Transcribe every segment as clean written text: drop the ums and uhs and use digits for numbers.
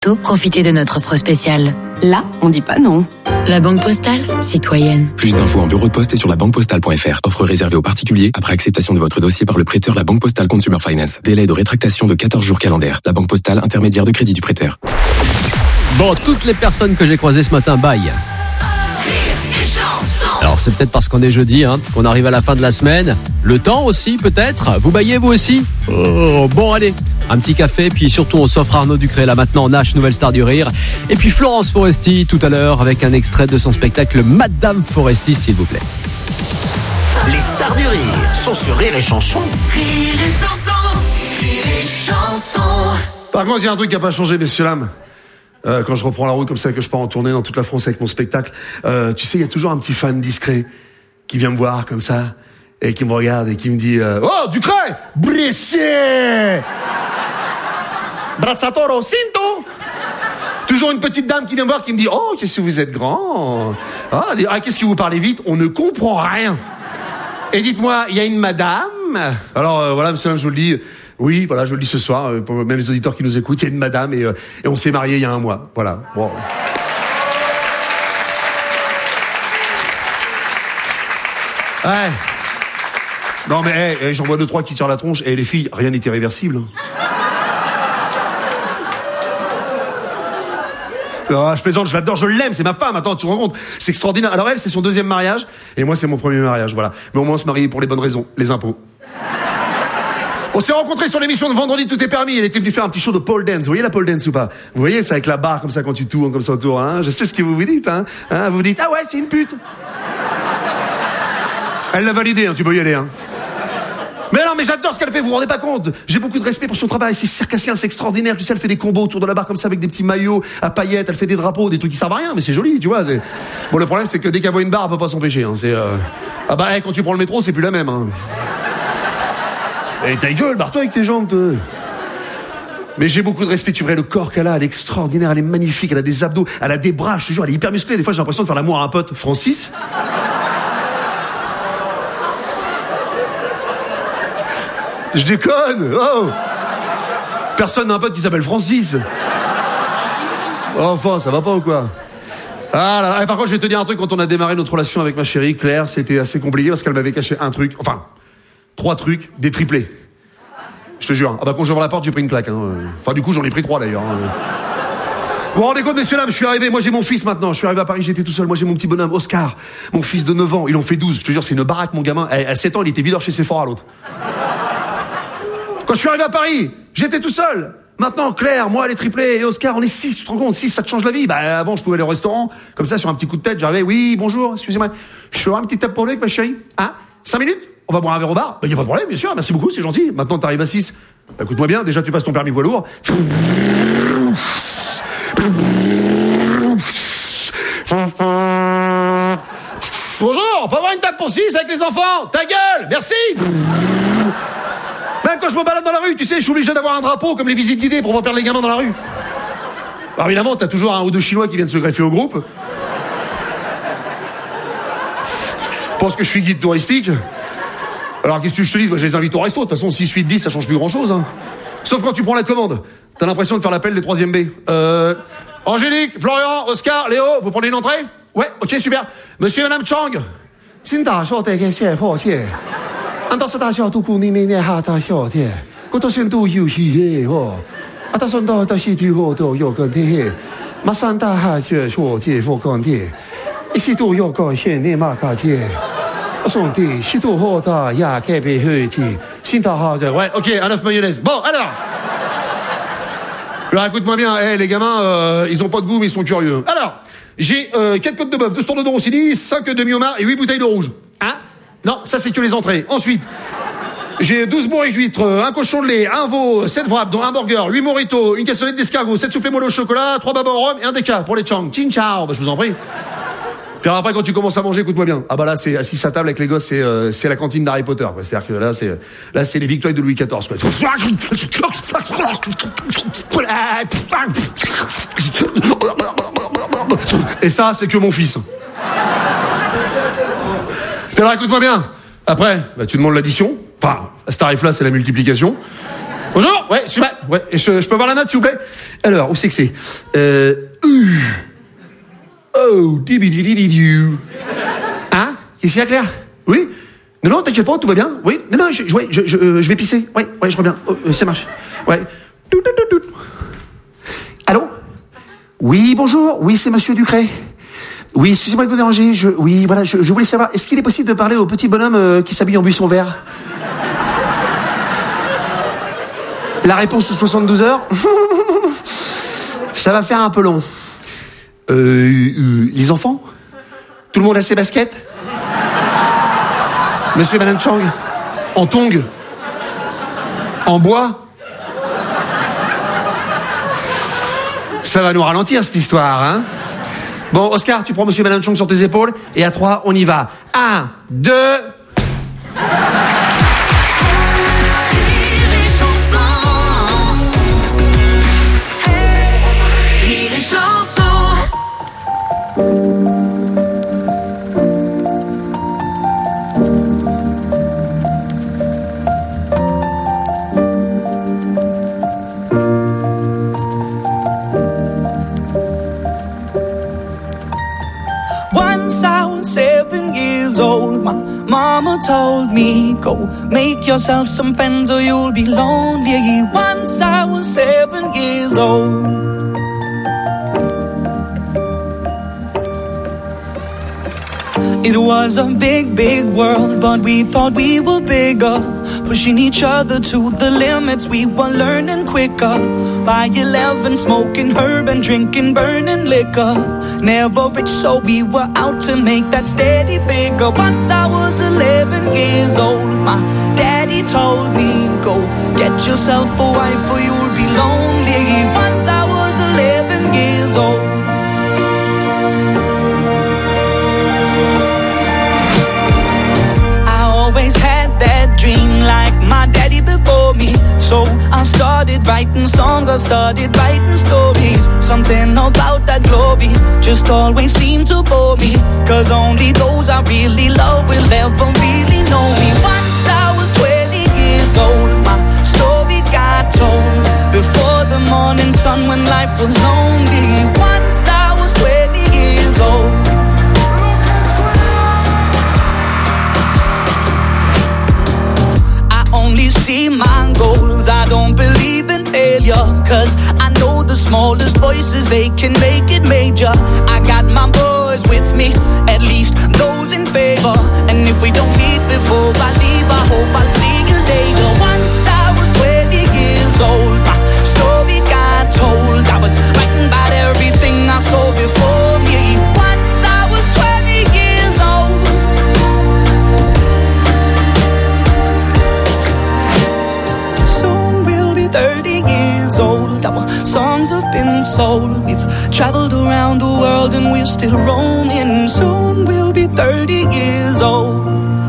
Profitez de notre offre spéciale. Là, on dit pas non. La Banque Postale, citoyenne. Plus d'infos en bureau de poste et sur labanquepostale.fr. Offre réservée aux particuliers après acceptation de votre dossier par le prêteur La Banque Postale Consumer Finance. Délai de rétractation de 14 jours calendaires. La Banque Postale, intermédiaire de crédit du prêteur. Bon, toutes les personnes que j'ai croisées ce matin baillent. Alors c'est peut-être parce qu'on est jeudi, qu'on arrive à la fin de la semaine. Le temps aussi peut-être. Vous baillez vous aussi? Bon allez, un petit café, puis surtout on s'offre Arnaud Ducré là maintenant, Nash, nouvelle star du rire. Et puis Florence Foresti tout à l'heure avec un extrait de son spectacle Madame Foresti s'il vous plaît. Les stars du rire sont sur Rire et Chanson. Rire et Chanson, Rire et Chanson. Par contre, il y a un truc qui n'a pas changé, messieurs dames. Quand je reprends la route comme ça, que je pars en tournée dans toute la France avec mon spectacle, tu sais, il y a toujours un petit fan discret qui vient me voir comme ça et qui me regarde et qui me dit oh, Ducré, Brescier, Brazzatoro, Cinto. Toujours une petite dame qui vient me voir qui me dit oh, qu'est-ce que vous êtes grand. Qu'est-ce que vous parlez vite, on ne comprend rien. Et dites-moi, il y a une madame. Alors voilà, monsieur, je vous le dis. Oui, voilà, je le dis ce soir, pour même les auditeurs qui nous écoutent, il y a une madame et on s'est mariés il y a 1 mois. Voilà. Bon. Ouais. Non mais j'en vois 2-3 qui tirent la tronche et les filles, rien n'est irréversible. Je plaisante, je l'adore, je l'aime, c'est ma femme, attends, tu te rends compte, c'est extraordinaire. Alors elle, c'est son 2e mariage et moi c'est mon 1er mariage, voilà. Mais au moins on se marie pour les bonnes raisons, les impôts. On s'est rencontrés sur l'émission de Vendredi Tout est permis. Elle était venue faire un petit show de pole dance. Vous voyez la pole dance ou pas? Vous voyez, c'est avec la barre comme ça quand tu tournes comme ça autour. Je sais ce que vous vous dites. Vous vous dites ah ouais, c'est une pute. Elle l'a validé. Tu peux y aller. Mais non, mais j'adore ce qu'elle fait. Vous vous rendez pas compte? J'ai beaucoup de respect pour son travail. C'est circassien, c'est extraordinaire. Tu sais, elle fait des combos autour de la barre comme ça avec des petits maillots à paillettes. Elle fait des drapeaux, des trucs qui servent à rien, mais c'est joli, tu vois. Bon, le problème c'est que dès qu'elle voit une barre, elle peut pas s'empêcher. Quand tu prends le métro, c'est plus la même. Et ta gueule, barre-toi avec tes jambes, toi. Mais j'ai beaucoup de respect, tu verrais le corps qu'elle a, elle est extraordinaire, elle est magnifique, elle a des abdos, elle a des bras, je te jure, elle est hyper musclée. Des fois, j'ai l'impression de faire l'amour à un pote. Francis. Je déconne. Oh. Personne n'a un pote qui s'appelle Francis. Enfin, ça va pas ou quoi? Ah là là. Et par contre, je vais te dire un truc, quand on a démarré notre relation avec ma chérie, Claire, c'était assez compliqué parce qu'elle m'avait caché un truc, 3 trucs, des triplés. Je te jure. Quand j'ouvre la porte, j'ai pris une claque. Du coup, j'en ai pris 3 d'ailleurs. Vous vous rendez compte, messieurs, là, je suis arrivé. Moi, j'ai mon fils maintenant. Je suis arrivé à Paris, j'étais tout seul. Moi, j'ai mon petit bonhomme, Oscar. Mon fils de 9 ans. Il en fait 12. Je te jure, c'est une baraque, mon gamin. À 7 ans, il était videur chez Sephora, l'autre. Quand je suis arrivé à Paris, j'étais tout seul. Maintenant, Claire, moi, les triplés et Oscar, on est 6. Tu te rends compte? 6, ça te change la vie. Avant, je pouvais aller au restaurant. Comme ça, sur un petit coup de tête, j'arrivais. Oui, bonjour, excusez-moi. Je peux avoir une petite tape pour lui avec ma chérie? 5 minutes? On va boire un verre au bar? Il n'y a pas de problème, bien sûr, merci beaucoup, c'est gentil. Maintenant, t'arrives à 6. Écoute-moi bien, déjà, tu passes ton permis poids lourd. Bonjour, on peut avoir une table pour 6 avec les enfants? Ta gueule, merci. Même quand je me balade dans la rue, tu sais, je suis obligé d'avoir un drapeau comme les visites guidées pour pas perdre les gamins dans la rue. Alors évidemment, t'as toujours 1 ou 2 Chinois qui viennent se greffer au groupe. Pense que je suis guide touristique. Alors qu'est-ce que je te dis? Je les invite au resto. De toute façon, 6, 8, 10, ça change plus grand-chose. Sauf quand tu prends la commande. T'as l'impression de faire l'appel des 3e B. Angélique, Florian, Oscar, Léo, vous prenez une entrée? Ouais, ok, super. Monsieur et Madame Chang. Ouais, ok, un œuf mayonnaise. Bon, alors écoute-moi bien, les gamins, ils ont pas de goût, mais ils sont curieux. Alors, j'ai 4 côtes de bœuf, 2 tourneaux de Rossini, 5 demi-homards et 8 bouteilles de rouge. Non, ça c'est que les entrées. Ensuite, j'ai 12 bourriches d'huîtres, un cochon de lait, un veau, 7 wraps, dont un burger, 8 mojitos, une cassolette d'escargot, 7 soufflés moelleux au chocolat, 3 babas au rhum et un déca pour les Chang. Chin ciao, je vous en prie. Puis après, quand tu commences à manger, écoute-moi bien. Là, c'est assis à table avec les gosses, c'est la cantine d'Harry Potter, quoi. C'est-à-dire que là, c'est les victoires de Louis XIV, quoi. Et ça, c'est que mon fils. Puis alors, écoute-moi bien. Après, tu demandes l'addition. Enfin, à ce tarif-là, c'est la multiplication. Bonjour. Ouais, je peux voir la note, s'il vous plaît? Alors, où c'est que c'est? Oh, dibididididiu. Hein? Qu'est-ce qu'il y a, Claire? Oui? Non, t'inquiète pas, tout va bien? Oui? Non, je vais pisser. Ouais, je reviens. Oh, ça marche. Ouais. Tout. Allô? Oui, bonjour. Oui, c'est Monsieur Ducret. Oui, excusez-moi de vous déranger. Je voulais savoir, est-ce qu'il est possible de parler au petit bonhomme qui s'habille en buisson vert? La réponse sous 72 heures? Ça va faire un peu long. Les enfants? Tout le monde a ses baskets? Monsieur et Madame Chang? En tongs? En bois? Ça va nous ralentir, cette histoire, hein? Bon, Oscar, tu prends Monsieur et Madame Chang sur tes épaules, et à 3, on y va. 1, 2... Once I was 7 years old, my mama told me, go make yourself some friends or you'll be lonely. Once I was 7 years old. It was a big, big world, but we thought we were bigger, pushing each other to the limits. We were learning quicker. By 11, smoking herb and drinking burning liquor. Never rich, so we were out to make that steady figure. Once I was 11 years old, my daddy told me, go get yourself a wife or you'll be lonely. Once I was 11 years old. Always had that dream like my daddy before me. So I started writing songs, I started writing stories. Something about that glory just always seemed to bore me. Cause only those I really love will ever really know me. Once I was 20 years old, my story got told. Before the morning sun when life was lonely. Once I was 20 years old. Only see my goals, I don't believe in failure. Cause I know the smallest voices, they can make it major. I got my boys with me, at least those in favor. And if we don't meet before I leave, I hope I'll see you later. Once I was 20 years old, my story got told. I was writing about everything I saw before me. Once I was 20 years old. Soon we'll be 30 years old. Our songs have been sold. We've traveled around the world and we're still roaming. Soon we'll be 30 years old.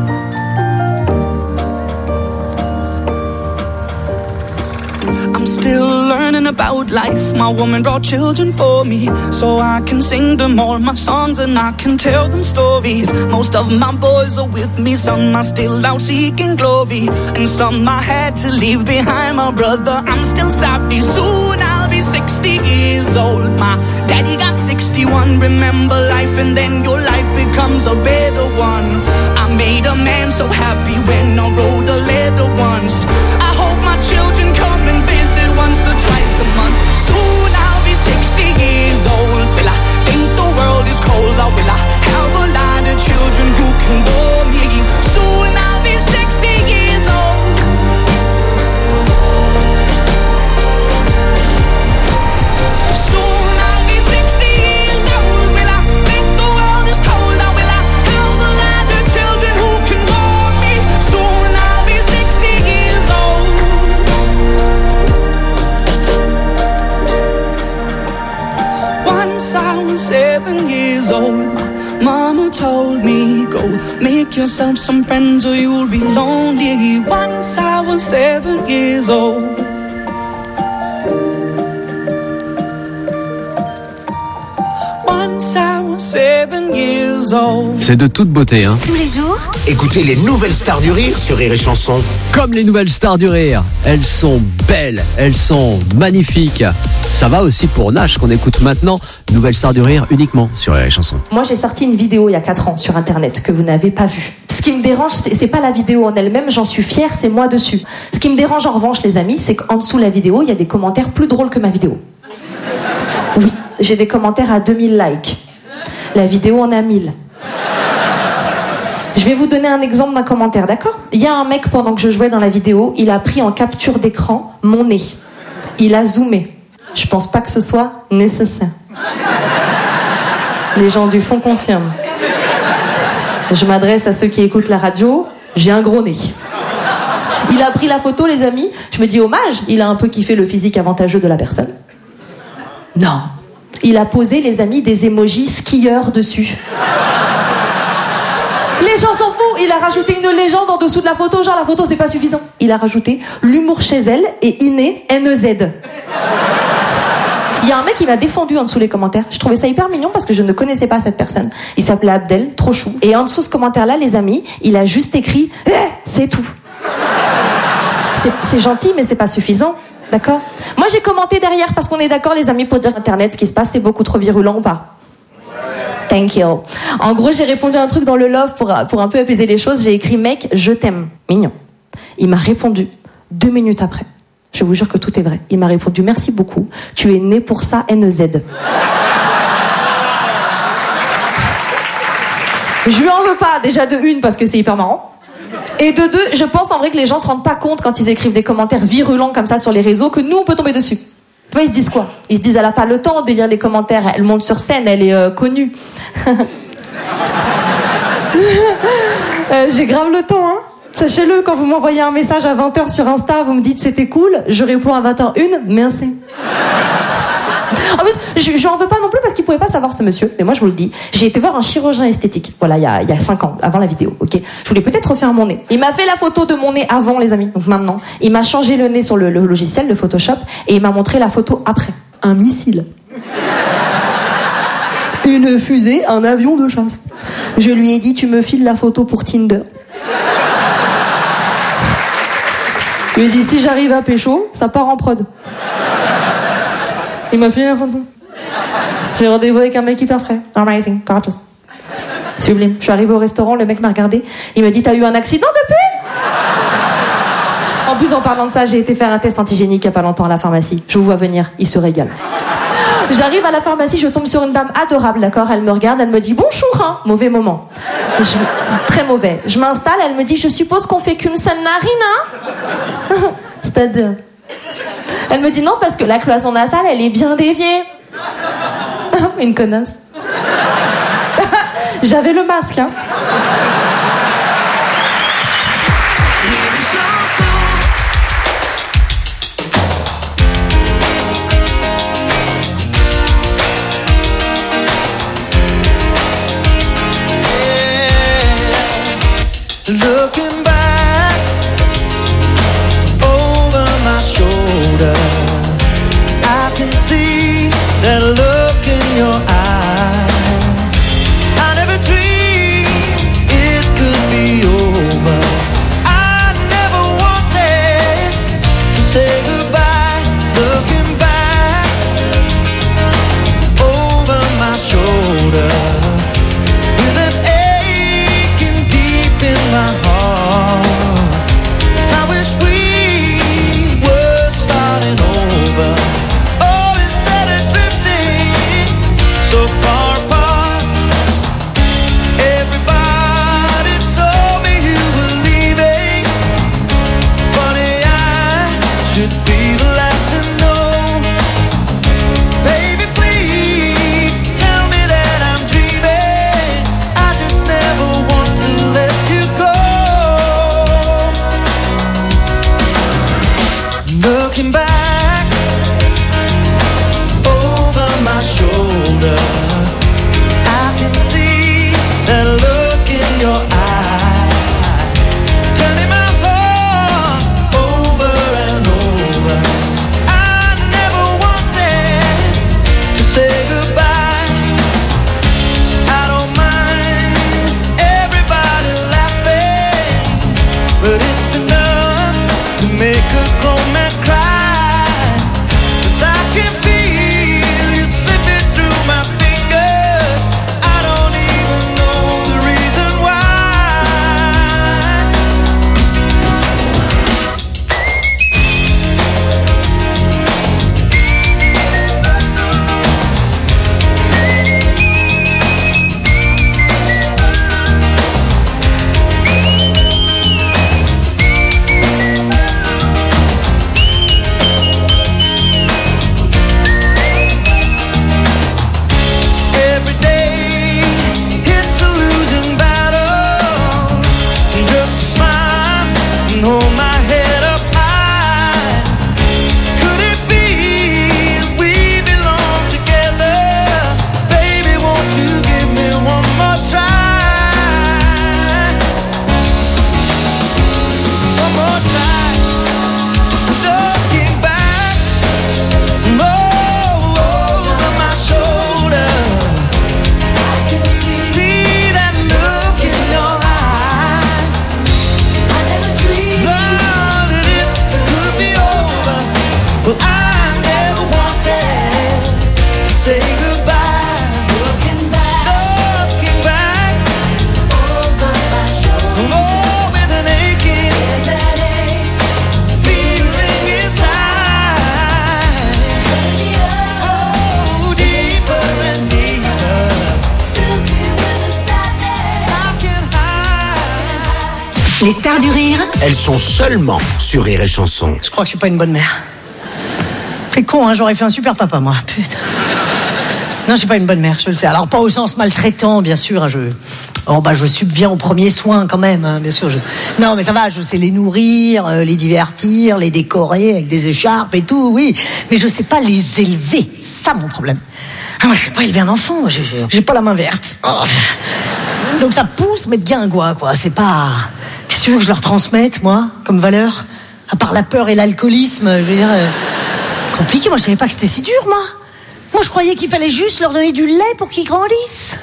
I'm still learning about life. My woman brought children for me, so I can sing them all my songs and I can tell them stories. Most of my boys are with me, some are still out seeking glory, and some I had to leave behind. My brother, I'm still sorry. Soon I'll be 60 years old. My daddy got 61. Remember life and then your life becomes a better one. I made a man so happy when I wrote a letter once. I hope my children come and visit once or twice a month. Soon I'll be 60 years old. Will I think the world is cold, or will I have a lot of children who can warm me? Soon I'll be 60 years old. Soon I'll be 60 years old. Will I think the world is cold, or will I have a lot of children who can warm me? Soon I'll be 60 years old. Once I was 7 years old, my mama told me, go make yourself some friends or you'll be lonely. Once I was 7 years old. Once since I was 7 years old. C'est de toute beauté, hein. Tous les jours, Écoutez les nouvelles stars du rire sur Rire et Chanson. Comme les nouvelles stars du rire, elles sont belles, elles sont magnifiques. Ça va aussi pour Nash qu'on écoute maintenant. Nouvelle star du rire uniquement sur Rire et Chanson. Moi, j'ai sorti une vidéo il y a 4 ans sur Internet que vous n'avez pas vue. Ce qui me dérange, c'est pas la vidéo en elle-même, j'en suis fière, c'est moi dessus. Ce qui me dérange en revanche, les amis, c'est qu'en dessous de la vidéo, il y a des commentaires plus drôles que ma vidéo. Oui, j'ai des commentaires à 2000 likes. La vidéo en a 1000. Je vais vous donner un exemple d'un commentaire, d'accord ? Il y a un mec, pendant que je jouais dans la vidéo, il a pris en capture d'écran mon nez. Il a zoomé. Je pense pas que ce soit nécessaire. Les gens du fond confirment. Je m'adresse à ceux qui écoutent la radio, j'ai un gros nez. Il a pris la photo, les amis. Je me dis, hommage, il a un peu kiffé le physique avantageux de la personne. Non. Il a posé, les amis, des emojis skieurs dessus. Les gens s'en foutent. Il a rajouté une légende en dessous de la photo. Genre, la photo, c'est pas suffisant. Il a rajouté l'humour chez elle et Iné, N-E-Z. Il y a un mec qui m'a défendu en dessous les commentaires. Je trouvais ça hyper mignon parce que je ne connaissais pas cette personne. Il s'appelait Abdel, trop chou. Et en dessous de ce commentaire-là, les amis, il a juste écrit « c'est tout ». C'est gentil, mais c'est pas suffisant. D'accord ? Moi, j'ai commenté derrière parce qu'on est d'accord, les amis, pour dire Internet, ce qui se passe, c'est beaucoup trop virulent ou pas ? Thank you. En gros, j'ai répondu un truc dans le love pour un peu apaiser les choses. J'ai écrit « mec, je t'aime ». Mignon. Il m'a répondu 2 minutes après. Je vous jure que tout est vrai. Il m'a répondu « merci beaucoup, tu es né pour ça, N-E-Z ». Je lui en veux pas, déjà de une, parce que c'est hyper marrant. Et de deux, je pense en vrai que les gens se rendent pas compte quand ils écrivent des commentaires virulents comme ça sur les réseaux que nous, on peut tomber dessus. Tu vois, ils se disent quoi ? Ils se disent, elle a pas le temps de lire les commentaires, elle monte sur scène, elle est connue. J'ai grave le temps, hein. Sachez-le, quand vous m'envoyez un message à 20h sur Insta, vous me dites c'était cool, je réponds à 20h01, merci. En plus, je lui en veux pas non plus parce qu'il pouvait pas savoir ce monsieur, mais moi je vous le dis, j'ai été voir un chirurgien esthétique, voilà, il y a 5 ans, avant la vidéo, ok. Je voulais peut-être refaire mon nez. Il m'a fait la photo de mon nez avant, les amis, donc maintenant. Il m'a changé le nez sur le logiciel de Photoshop et il m'a montré la photo après. Un missile. Une fusée, un avion de chasse. Je lui ai dit, tu me files la photo pour Tinder. Je lui ai dit, si j'arrive à pécho, ça part en prod. Il m'a filé la photo. J'ai rendez-vous avec un mec hyper frais. Amazing, gorgeous. Sublime. Je suis arrivée au restaurant, le mec m'a regardé. Il m'a dit, t'as eu un accident depuis ? En plus, en parlant de ça, j'ai été faire un test antigénique il y a pas longtemps à la pharmacie. Je vous vois venir, il se régale. J'arrive à la pharmacie, je tombe sur une dame adorable, d'accord ? Elle me regarde, elle me dit, bonjour, hein ? Mauvais moment. Très mauvais. Je m'installe, elle me dit, je suppose qu'on fait qu'une seule narine, hein ? C'est-à-dire ? Elle me dit non parce que la cloison nasale, elle est bien déviée. Une connasse. J'avais le masque, hein. Looking back over my shoulder, I can see that look in your eye. I never dreamed it Les stars du rire. Elles sont seulement sur Rire et Chanson. Je crois que je suis pas une bonne mère. C'est con, hein, j'aurais fait un super papa, moi. Putain. Non, je suis pas une bonne mère, je le sais. Alors, pas au sens maltraitant, bien sûr. Je subviens aux premiers soins, quand même, hein, bien sûr. Non, mais ça va, je sais les nourrir, les divertir, les décorer avec des écharpes et tout, oui. Mais je sais pas les élever. C'est ça, mon problème. Ah, moi, je sais pas élever un enfant. J'ai pas la main verte. Oh. Donc, ça pousse, mais de guingois, quoi. C'est pas... Qu'est-ce que tu veux que je leur transmette, moi, comme valeur? À part la peur et l'alcoolisme, je veux dire... Compliqué, moi, je savais pas que c'était si dur, moi. Moi, je croyais qu'il fallait juste leur donner du lait pour qu'ils grandissent.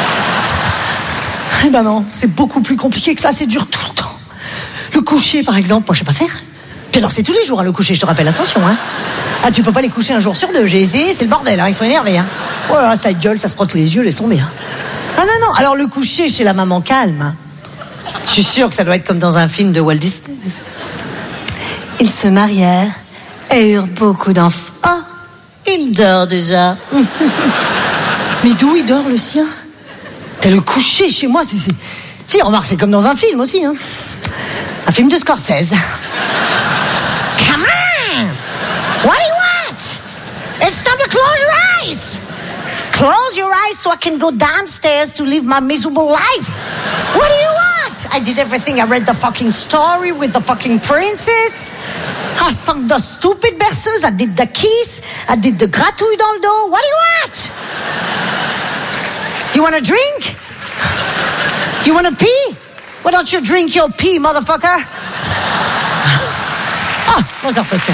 Eh ben non, c'est beaucoup plus compliqué que ça, c'est dur tout le temps. Le coucher, par exemple, moi, je sais pas faire. Puis alors, c'est tous les jours, hein, le coucher, je te rappelle, attention, hein. Ah, tu peux pas les coucher un jour sur deux, j'ai essayé, c'est le bordel, hein, ils sont énervés, hein. Voilà, ça gueule, ça se frotte les yeux, laisse tomber, hein. Ah non, alors le coucher chez la maman calme, hein. Je suis sûre que ça doit être comme dans un film de Walt Disney. Ils se marièrent et eurent beaucoup d'enfants. Oh, il dort déjà. Mais d'où il dort, le sien? T'as le coucher chez moi, c'est... Si, remarque, c'est comme dans un film aussi, hein. Un film de Scorsese. Come on! What do you want? It's time to close your eyes! Close your eyes so I can go downstairs to live my miserable life. What do you want? I did everything. I read the fucking story with the fucking princess. I sung the stupid berceuse. I did the kiss. I did the gratouille dans le dos. What do you want? You want a drink? You want to pee? Why don't you drink your pee, motherfucker? Ah, motherfucker.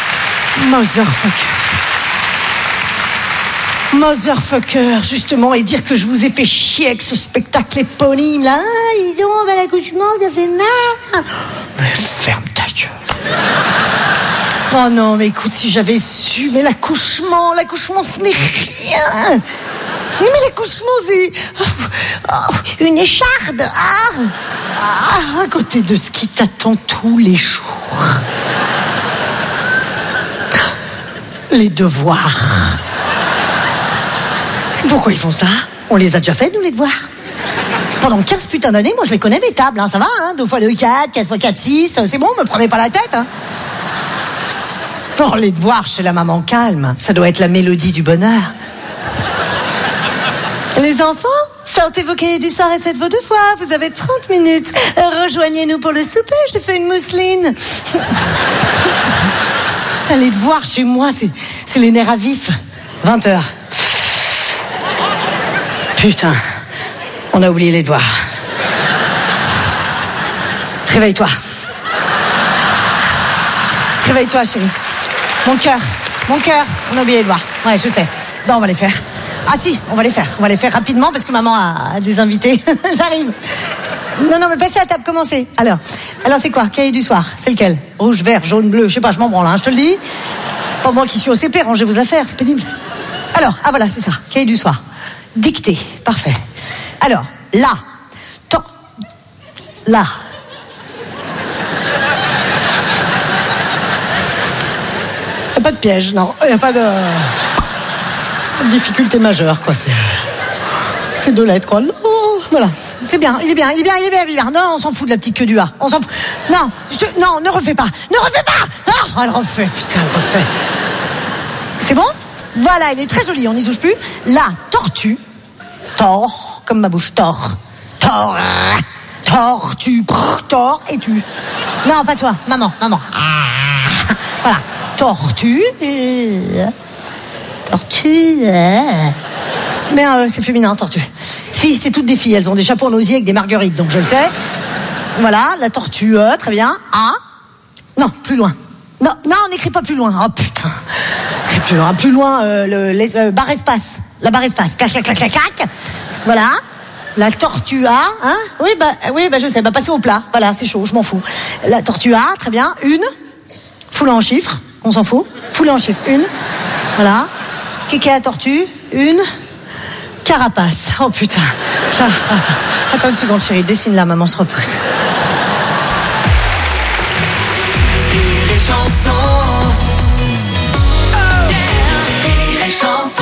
Motherfucker, justement, et dire que je vous ai fait chier avec ce spectacle éponyme, là. Ah, dis donc, bah, l'accouchement, ça fait mal. Mais ferme ta gueule. Oh non, mais écoute, si j'avais su, mais l'accouchement, ce n'est rien. Mais l'accouchement, c'est une écharde. À côté de ce qui t'attend tous les jours. Les devoirs. Pourquoi ils font ça? On les a déjà fait, nous, les devoirs. Pendant 15 putains d'années, moi, je les connais, mes tables, hein, ça va, hein, 2 x 2, 4, 4 x 4, 6, c'est bon, me prenez pas la tête, hein. Bon, les devoirs chez la maman calme, ça doit être la mélodie du bonheur. Les enfants, sortez vos cahiers du soir et faites vos devoirs, vous avez 30 minutes. Rejoignez-nous pour le souper, je fais une mousseline. Putain, les devoirs chez moi, c'est les nerfs à vif. 20h. Putain, on a oublié les devoirs. Réveille-toi. Réveille-toi, chérie. Mon cœur, on a oublié les devoirs. Ouais, je sais. Bon, on va les faire. Ah si, on va les faire rapidement parce que maman a des invités. J'arrive. Non, mais passez à table, commencez. Alors c'est quoi? Cahier du soir, c'est lequel? Rouge, vert, jaune, bleu, je sais pas, je m'en branle, hein, je te le dis. Pas moi qui suis au CP, rangez vos affaires, c'est pénible. Alors, voilà, c'est ça, cahier du soir. Dictée, parfait. Alors, là. Il n'y a pas de piège, non. Il n'y a pas de difficulté majeure, quoi. C'est 2 lettres, quoi. Oh, voilà. C'est bien, il est bien. Non, on s'en fout de la petite queue du A. On s'en fout. Non, ne refais pas. Ah, elle refait, putain, elle refait. C'est bon? Voilà, il est très joli, on n'y touche plus. La tortue. Tord, comme ma bouche. Tord. Tortue. Tord et tu. Non, pas toi. Maman. Voilà. Tortue. Mais c'est féminin, tortue. Si, c'est toutes des filles. Elles ont des chapeaux en osier avec des marguerites, donc je le sais. Voilà, la tortue, très bien. A. Non, plus loin. Non, on n'écrit pas plus loin. Oh putain. Écris plus loin. Plus loin, barre espace. La barre espace. Clac. Voilà. La tortue A, hein? Oui, je sais. Passez au plat. Voilà, c'est chaud, je m'en fous. La tortue A, très bien. Une. Foulée en chiffres. On s'en fout. Foulée en chiffres. Une. Voilà. Kéké à tortue. Une. Carapace. Oh putain. Carapace. Attends une seconde, chérie. Dessine-la, maman se repose. Rire et Chanson. Oh yeah. Rire et Chanson.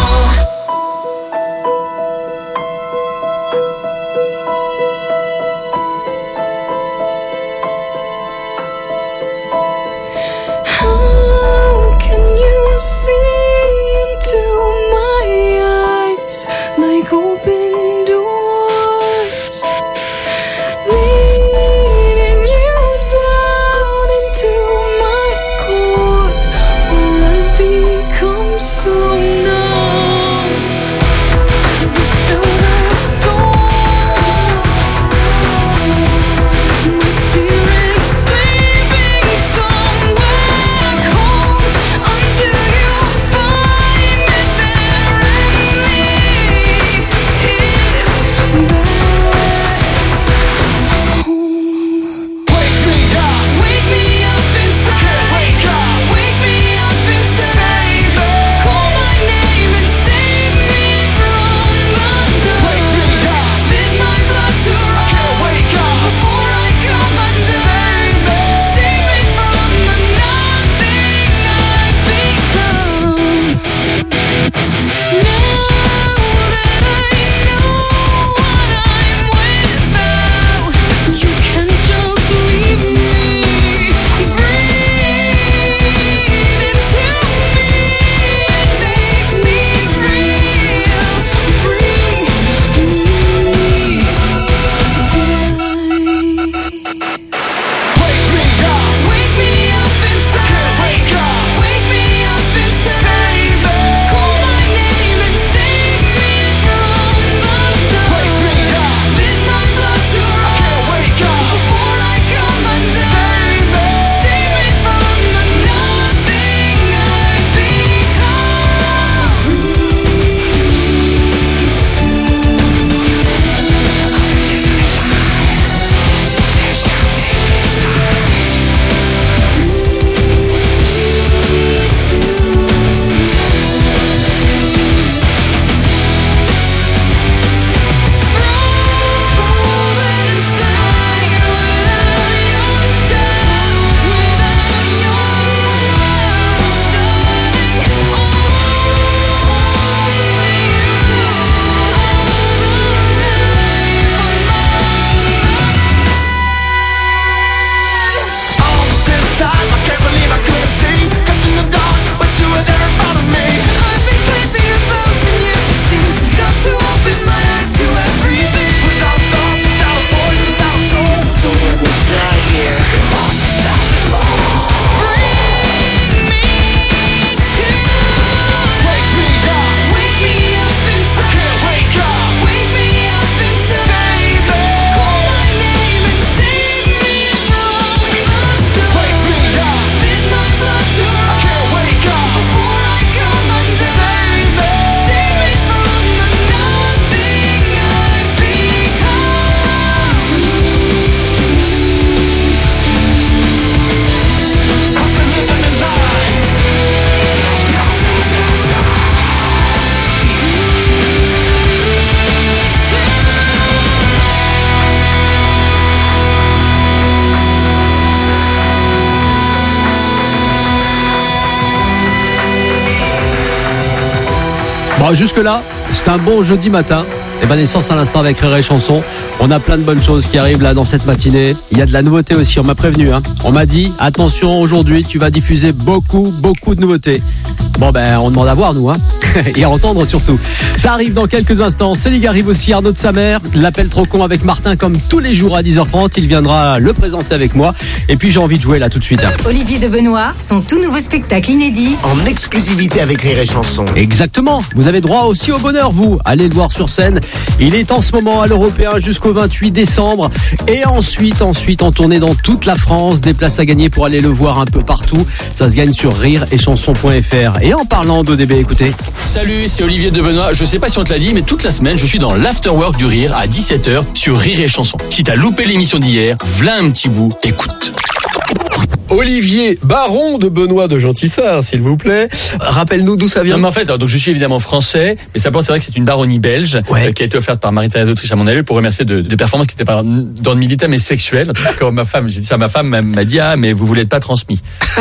Bon, jusque-là, c'est un bon jeudi matin. Evanescence à l'instant avec Rire et Chanson. On a plein de bonnes choses qui arrivent là dans cette matinée. Il y a de la nouveauté aussi, on m'a prévenu. On m'a dit, attention, aujourd'hui, tu vas diffuser beaucoup de nouveautés. Bon, on demande à voir, nous, et à entendre surtout. Ça arrive dans quelques instants. Céline arrive aussi, Arnaud de sa mère. L'appel trop con avec Martin, comme tous les jours à 10h30. Il viendra le présenter avec moi. Et puis, j'ai envie de jouer là tout de suite. Olivier de Benoît, son tout nouveau spectacle inédit. En exclusivité avec Rire et Chanson. Exactement. Vous avez droit aussi au bonheur, vous. Allez le voir sur scène. Il est en ce moment à l'Européen jusqu'au 28 décembre. Et ensuite, en tournée dans toute la France. Des places à gagner pour aller le voir un peu partout. Ça se gagne sur rireetchanson.fr. Et en parlant d'ODB, écoutez. Salut, c'est Olivier de Benoît. Je sais pas si on te l'a dit, mais toute la semaine, je suis dans l'Afterwork du Rire à 17h sur Rire et Chanson. Si t'as loupé l'émission d'hier, v'là un petit bout, écoute. Olivier, baron de Benoît de Gentissart, s'il vous plaît. Rappelle-nous d'où ça vient. Non, mais en fait, donc je suis évidemment français, mais c'est vrai que c'est une baronnie belge qui a été offerte par Marie-Thérèse d'Autriche à mon avis pour remercier de performances qui n'étaient pas dans le militaire mais sexuelles. Quand j'ai dit ça à ma femme, elle m'a dit mais vous voulez pas transmis.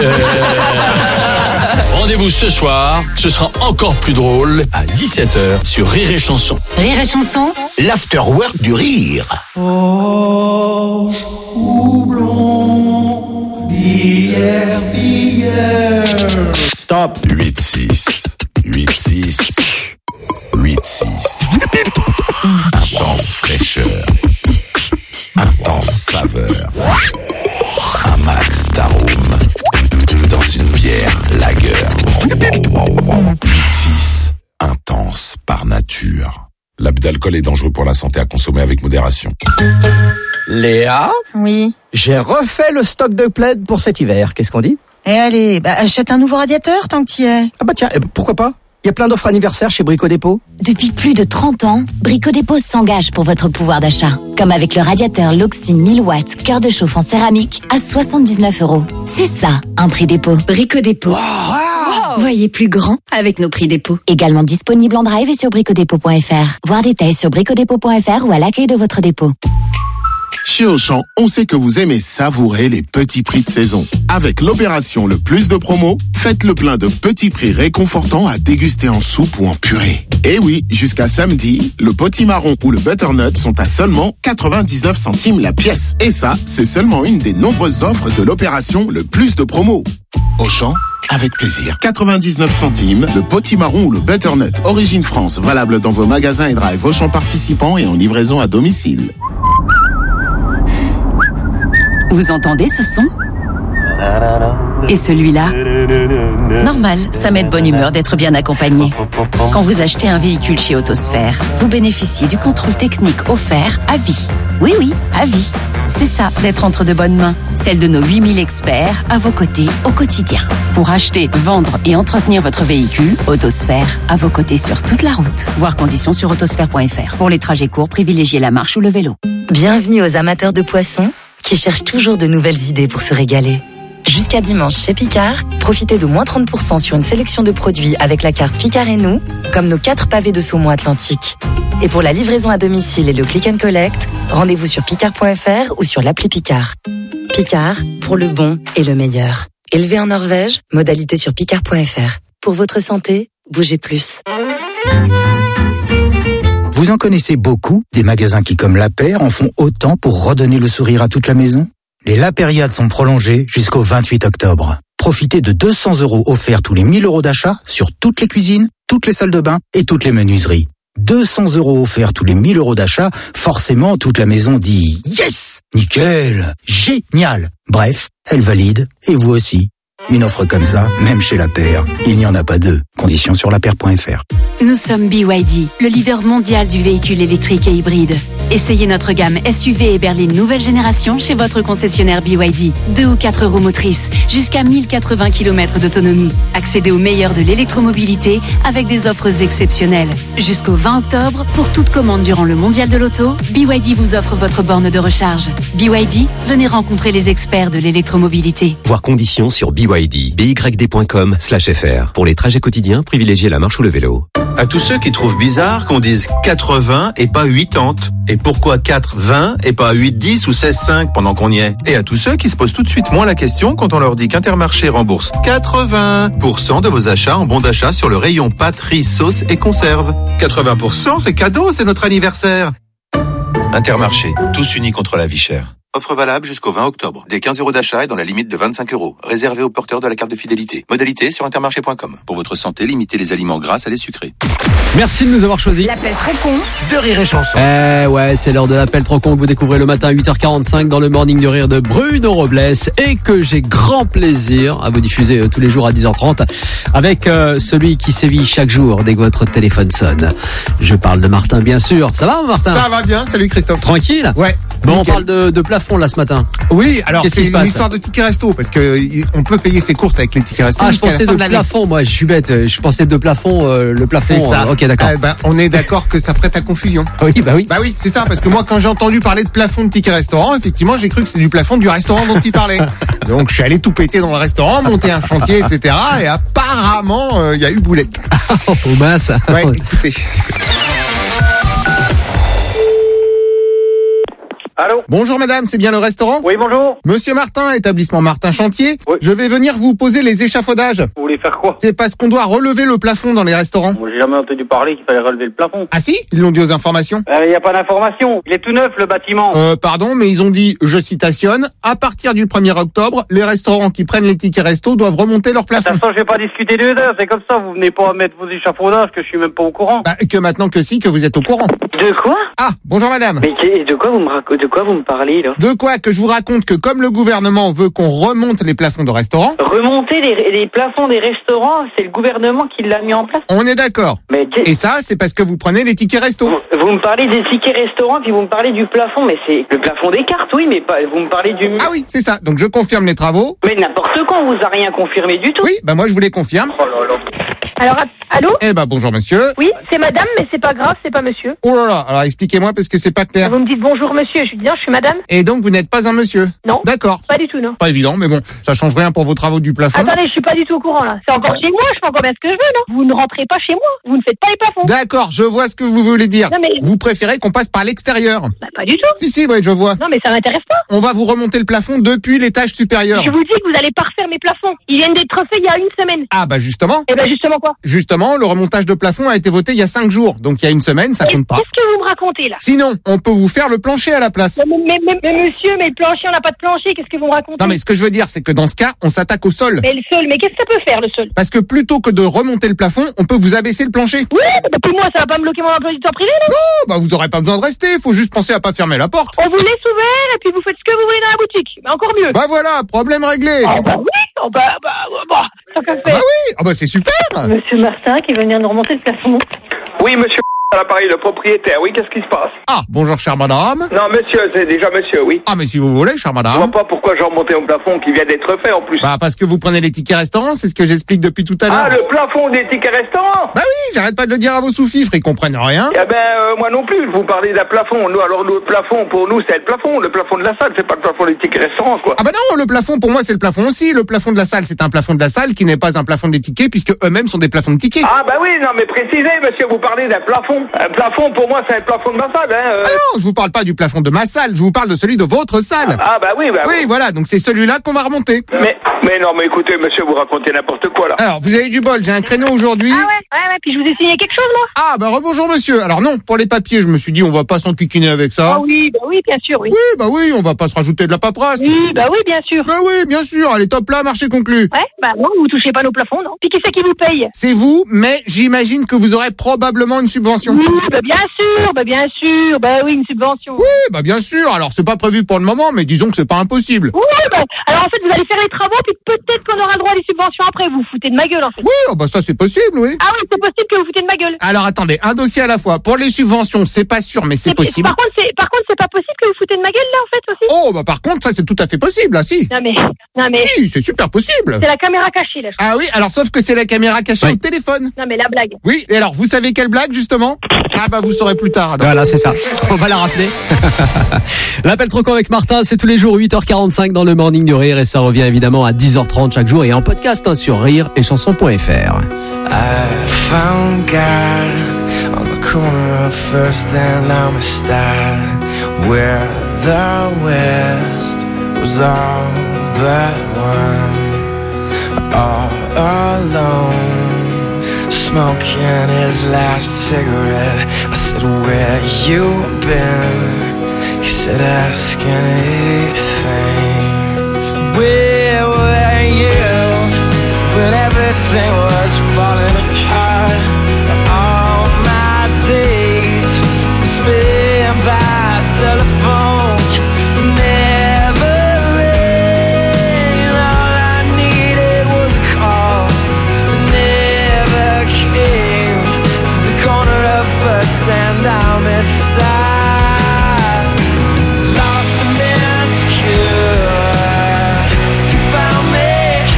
Rendez-vous ce soir, ce sera encore plus drôle à 17h sur Rire et Chanson. Rire et Chanson, l'Afterwork du Rire. Oh, houblon, bière. Stop. 8-6. 8-6. 8-6. Intense fraîcheur. Intense saveur. Un max d'arôme. Dans une bière lager. 8-6. Intense par nature. L'abus d'alcool est dangereux pour la santé, à consommer avec modération. Léa ? Oui. J'ai refait le stock de plaid pour cet hiver. Qu'est-ce qu'on dit ? Et allez, achète un nouveau radiateur tant que t'y es. Ah tiens, pourquoi pas ? Il y a plein d'offres anniversaires chez Brico Dépôt. Depuis plus de 30 ans, Brico Dépôt s'engage pour votre pouvoir d'achat. Comme avec le radiateur Loxi 1000 watts cœur de chauffe en céramique à 79 €. C'est ça, un prix dépôt. Brico Dépôt. Wow. Voyez plus grand avec nos prix dépôt. Également disponible en drive et sur bricodépôt.fr. Voir détails sur bricodépôt.fr ou à l'accueil de votre dépôt. Chez Auchan, on sait que vous aimez savourer les petits prix de saison. Avec l'opération Le Plus de Promo, faites le plein de petits prix réconfortants à déguster en soupe ou en purée. Et oui, jusqu'à samedi, le potimarron ou le butternut sont à seulement 99 centimes la pièce. Et ça, c'est seulement une des nombreuses offres de l'opération Le Plus de Promo. Auchan, avec plaisir. 99 centimes, le potimarron ou le butternut. Origine France, valable dans vos magasins et drive Auchan participants et en livraison à domicile. Vous entendez ce son ? Et celui-là ? Normal, ça met de bonne humeur d'être bien accompagné. Quand vous achetez un véhicule chez Autosphère, vous bénéficiez du contrôle technique offert à vie. Oui, à vie. C'est ça, d'être entre de bonnes mains. Celle de nos 8000 experts à vos côtés au quotidien. Pour acheter, vendre et entretenir votre véhicule, Autosphère, à vos côtés sur toute la route. Voir conditions sur autosphère.fr. Pour les trajets courts, privilégiez la marche ou le vélo. Bienvenue aux amateurs de poissons qui cherchent toujours de nouvelles idées pour se régaler. Jusqu'à dimanche chez Picard, profitez de moins 30% sur une sélection de produits avec la carte Picard et nous, comme nos 4 pavés de saumon atlantique. Et pour la livraison à domicile et le click and collect, rendez-vous sur picard.fr ou sur l'appli Picard. Picard, pour le bon et le meilleur. Élevé en Norvège, modalité sur picard.fr. Pour votre santé, bougez plus. Vous en connaissez beaucoup, des magasins qui, comme La Paire, en font autant pour redonner le sourire à toute la maison. Les La Périades sont prolongées jusqu'au 28 octobre. Profitez de 200 € offerts tous les 1000 € d'achat sur toutes les cuisines, toutes les salles de bain et toutes les menuiseries. 200 € offerts tous les 1000 € d'achat, forcément toute la maison dit « Yes ! Nickel ! Génial !» Bref, elle valide, et vous aussi. Une offre comme ça, même chez La Paire, il n'y en a pas deux. Conditions sur lapaire.fr. Nous sommes BYD, le leader mondial du véhicule électrique et hybride. Essayez notre gamme SUV et berline nouvelle génération chez votre concessionnaire BYD. 2 ou 4 roues motrices, jusqu'à 1080 km d'autonomie. Accédez au meilleur de l'électromobilité avec des offres exceptionnelles. Jusqu'au 20 octobre, pour toute commande durant le mondial de l'auto, BYD vous offre votre borne de recharge. BYD, venez rencontrer les experts de l'électromobilité. Voir conditions sur BYD, byd.com/fr. Pour les trajets quotidiens, privilégiez la marche ou le vélo. À tous ceux qui trouvent bizarre qu'on dise 80 et pas 80. Et pourquoi 4,20 et pas 8,10 ou 16,5 pendant qu'on y est? Et à tous ceux qui se posent tout de suite moins la question quand on leur dit qu'Intermarché rembourse 80% de vos achats en bons d'achat sur le rayon pâtes, riz, sauce et conserve. 80%, c'est cadeau, c'est notre anniversaire. Intermarché, tous unis contre la vie chère. Offre valable jusqu'au 20 octobre. Des 15 € d'achat et dans la limite de 25 €. Réservé aux porteurs de la carte de fidélité. Modalité sur intermarché.com. Pour votre santé, limitez les aliments gras à les sucrés. Merci de nous avoir choisis. L'appel trop con de Rire et Chanson. Ouais, c'est l'heure de l'appel trop con que vous découvrez le matin à 8h45 dans le Morning de Rire de Bruno Robles et que j'ai grand plaisir à vous diffuser tous les jours à 10h30 avec celui qui sévit chaque jour dès que votre téléphone sonne. Je parle de Martin, bien sûr. Ça va, Martin? Ça va bien, salut Christophe. Tranquille? Ouais. Bon, on parle de plafond là ce matin. Oui, alors qu'est-ce c'est qui se passe? une histoire de ticket resto parce que on peut payer ses courses avec les tickets resto. Ah, je pensais de plafond, moi, je suis bête. Je pensais de plafond, le plafond. C'est ça. Ok, d'accord. On est d'accord que ça prête à confusion. Oui, bah oui. Bah oui, c'est ça, parce que moi, quand j'ai entendu parler de plafond de ticket restaurant, effectivement, j'ai cru que c'était du plafond du restaurant dont il parlait. Donc, je suis allé tout péter dans le restaurant, monter un chantier, etc. Et apparemment, il y a eu boulette. Oh, mince. Ouais, écoutez. Allô? Bonjour madame, c'est bien le restaurant? Oui, bonjour. Monsieur Martin, établissement Martin Chantier. Oui. Je vais venir vous poser les échafaudages. Vous voulez faire quoi? C'est parce qu'on doit relever le plafond dans les restaurants. Moi, j'ai jamais entendu parler qu'il fallait relever le plafond. Ah si? Ils l'ont dit aux informations. Il n'y a pas d'information. Il est tout neuf, le bâtiment. Pardon, mais ils ont dit, je citationne, à partir du 1er octobre, les restaurants qui prennent les tickets resto doivent remonter leur plafond. De toute façon, je vais pas discuter de ça. C'est comme ça. Vous venez pas mettre vos échafaudages que je suis même pas au courant. Bah, que maintenant que si, que vous êtes au courant. De quoi? Ah, bonjour madame. Mais de quoi vous me parlez, là? De quoi? Que je vous raconte que comme le gouvernement veut qu'on remonte les plafonds de restaurants. Remonter les plafonds des restaurants, c'est le gouvernement qui l'a mis en place. On est d'accord. Mais et ça, c'est parce que vous prenez les tickets resto. Vous me parlez des tickets restaurants, puis vous me parlez du plafond, mais c'est le plafond des cartes, oui, mais pas, vous me parlez du mur. Ah oui, c'est ça. Donc je confirme les travaux. Mais n'importe quoi, on vous a rien confirmé du tout. Oui, bah moi je vous les confirme. Oh là là. Alors, allô? Eh ben bonjour monsieur. Oui, c'est madame, mais c'est pas grave, c'est pas monsieur. Oh là là, alors expliquez-moi parce que c'est pas clair. Vous me dites bonjour monsieur, je dis bien, je suis madame. Et donc vous n'êtes pas un monsieur? Non. D'accord. Pas du tout, non. Pas évident, mais bon, ça change rien pour vos travaux du plafond. Attendez, je suis pas du tout au courant là. C'est encore chez moi, je fais encore bien ce que je veux, non? Vous ne rentrez pas chez moi, vous ne faites pas les plafonds. D'accord, je vois ce que vous voulez dire. Non, mais... Vous préférez qu'on passe par l'extérieur? Bah pas du tout. Si, ouais, je vois. Non mais ça m'intéresse pas. On va vous remonter le plafond depuis l'étage supérieur. Je vous dis que vous allez pas refaire mes plafonds. Ils viennent d'être faits il y a une semaine. Ah bah justement. Et bah justement quoi? Justement, le remontage de plafond a été voté il y a 5 jours. Donc il y a une semaine, ça compte pas. Qu'est-ce que vous me racontez là? Sinon, on peut vous faire le plancher à la place. Mais monsieur, mais le plancher, on n'a pas de plancher, qu'est-ce que vous me racontez? Non mais ce que je veux dire, c'est que dans ce cas, on s'attaque au sol. Mais le sol, mais qu'est-ce que ça peut faire le sol? Parce que plutôt que de remonter le plafond, on peut vous abaisser le plancher. Oui, bah pour moi, ça va pas me bloquer mon emploi du temps privé, non? Non, bah vous aurez pas besoin de rester, faut juste penser à pas fermer la porte. On vous laisse ouvert et puis vous faites ce que vous voulez dans la boutique. Mais encore mieux. Bah voilà, problème réglé. Ah bah oui, ça peut faire. Ah bah oui, ah bah c'est super. Monsieur Martin qui va venir nous remonter le plafond. Oui, monsieur à l'appareil, le propriétaire, oui, qu'est-ce qui se passe? Ah, bonjour chère madame. Non, monsieur, c'est déjà monsieur, oui. Ah, mais si vous voulez, chère madame. Je vois pas pourquoi j'ai remonté un plafond qui vient d'être fait en plus. Bah, parce que vous prenez les tickets restaurants, c'est ce que j'explique depuis tout à l'heure. Ah, le plafond des tickets restaurants? Bah oui, j'arrête pas de le dire à vos sous-fifres, ils comprennent rien. Eh ben, moi non plus, vous parlez d'un plafond. Nous, alors, le plafond, pour nous, c'est le plafond de la salle, c'est pas le plafond des tickets restaurants, quoi. Ah bah non, le plafond, pour moi, c'est le plafond aussi. Le plafond de la salle, c'est un plafond de la salle qui n'est pas un plafond des tickets, puisque eux-mêmes sont des plafonds de tickets. Ah bah oui, non, mais précisez, monsieur, vous parlez d'un plafond. Un plafond, pour moi, c'est un plafond de ma salle, hein. Ah non, je vous parle pas du plafond de ma salle, je vous parle de celui de votre salle. Ah bah oui, oui, voilà, donc c'est celui-là qu'on va remonter. Mais non, mais écoutez, monsieur, vous racontez n'importe quoi, là. Alors, vous avez du bol, j'ai un créneau aujourd'hui. Ah ouais, puis je vous ai signé quelque chose, moi. Ah bah rebonjour monsieur. Alors non, pour les papiers, je me suis dit on va pas s'enquiquiner avec ça. Ah oui, bah oui, bien sûr, oui. Oui, bah oui, on va pas se rajouter de la paperasse. Oui, bah oui, bien sûr. Bah oui, bien sûr, allez top là, marché conclu. Ouais, bah non, vous touchez pas nos plafonds, non. Puis qui c'est qui vous paye? C'est vous, mais j'imagine que vous aurez probablement une subvention. Oui, bah bien sûr, bah oui, une subvention. Oui, bah bien sûr, alors c'est pas prévu pour le moment, mais disons que c'est pas impossible. Oui, bah, alors en fait vous allez faire les travaux, puis peut-être qu'on aura le droit à des subventions après, vous foutez de ma gueule en fait. Oui, oh bah ça c'est possible, oui. Ah oui, c'est possible que vous foutez de ma gueule. Alors attendez, un dossier à la fois. Pour les subventions, c'est pas sûr, mais c'est possible. Par contre, c'est pas possible que vous foutez de ma gueule là en fait aussi. Oh bah par contre, ça c'est tout à fait possible, là, si. Non mais. Si, c'est super possible. C'est la caméra cachée là. Ah oui, alors sauf que c'est la caméra cachée au téléphone. Non mais la blague. Oui, et alors vous savez quelle blague justement? Ah bah vous saurez plus tard. Alors. Voilà, c'est ça. On va la rappeler. L'appel trop con avec Martin, c'est tous les jours 8h45 dans le Morning du Rire et ça revient évidemment à 10h30 chaque jour et en podcast sur rire et chanson.fr. I found God on the corner of First and Amistad, where the West was all but one. All alone, smoking his last cigarette. I said, where you been? He said, ask anything. Where were you when everything was falling apart? All my days spent by telephone. Never rain. All I needed was a call that never came. To the corner of First and Amistad, lost and insecure. You found me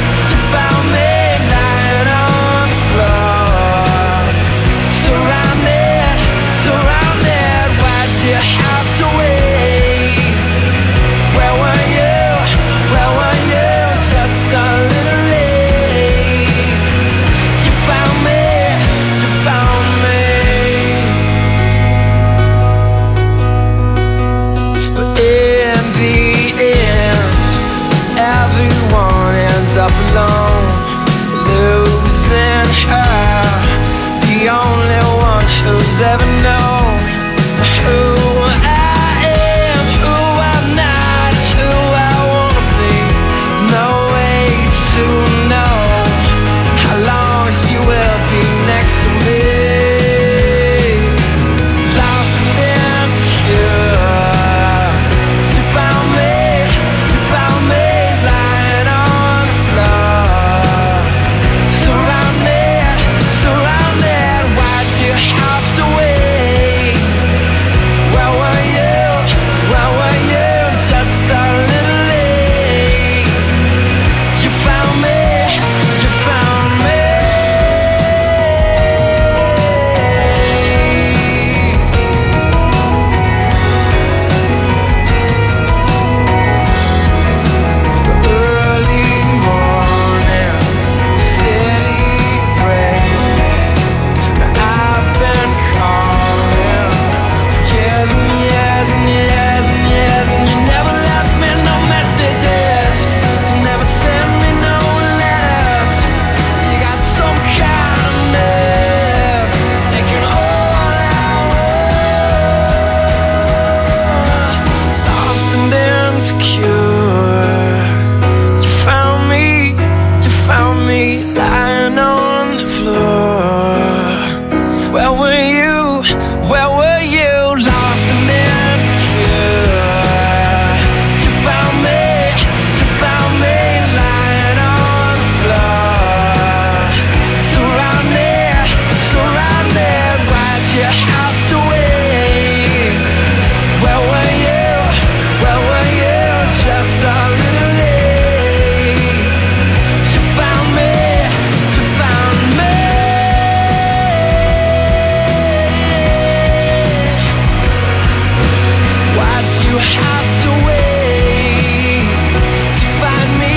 lying on the floor. Surrounded, why'd you have to wait? Where were you? Just a little late. You found me. But in the end, everyone ends up alone, losing her, the only one who's ever known who I am, who I'm not, who I wanna be. No way to know how long she will be next to me. Lost and insecure. You found me lying on the floor. Surrounded, why'd you have to wait? Where were you? Just a little late. You found me. Early morning, city breaks. I've been calling for years and years and years and years, and you never left me no messages. You never sent me no letters. You got some kind of nerve, taking all I want. Lost and insecure. You found me lying on the floor. Where were you? Lost and insecure. You found me lying on the floor. Surrounded, why'd you have to wait? Where were you? Just a little late. You found me. Why'd you have to wait to find me?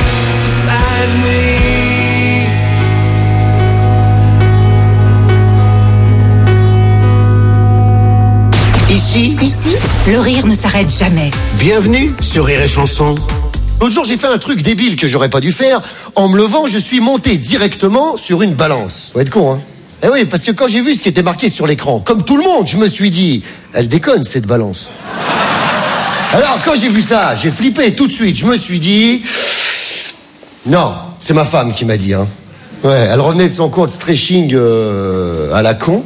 Ici, le rire ne s'arrête jamais. Bienvenue sur Rire et Chanson. L'autre jour, j'ai fait un truc débile que j'aurais pas dû faire. En me levant, je suis monté directement sur une balance. Faut être con, hein. Eh oui, parce que quand j'ai vu ce qui était marqué sur l'écran, comme tout le monde, je me suis dit, elle déconne cette balance. Alors, quand j'ai vu ça, j'ai flippé tout de suite. Je me suis dit, non, c'est ma femme qui m'a dit, hein. Ouais, elle revenait de son cours de stretching à la con.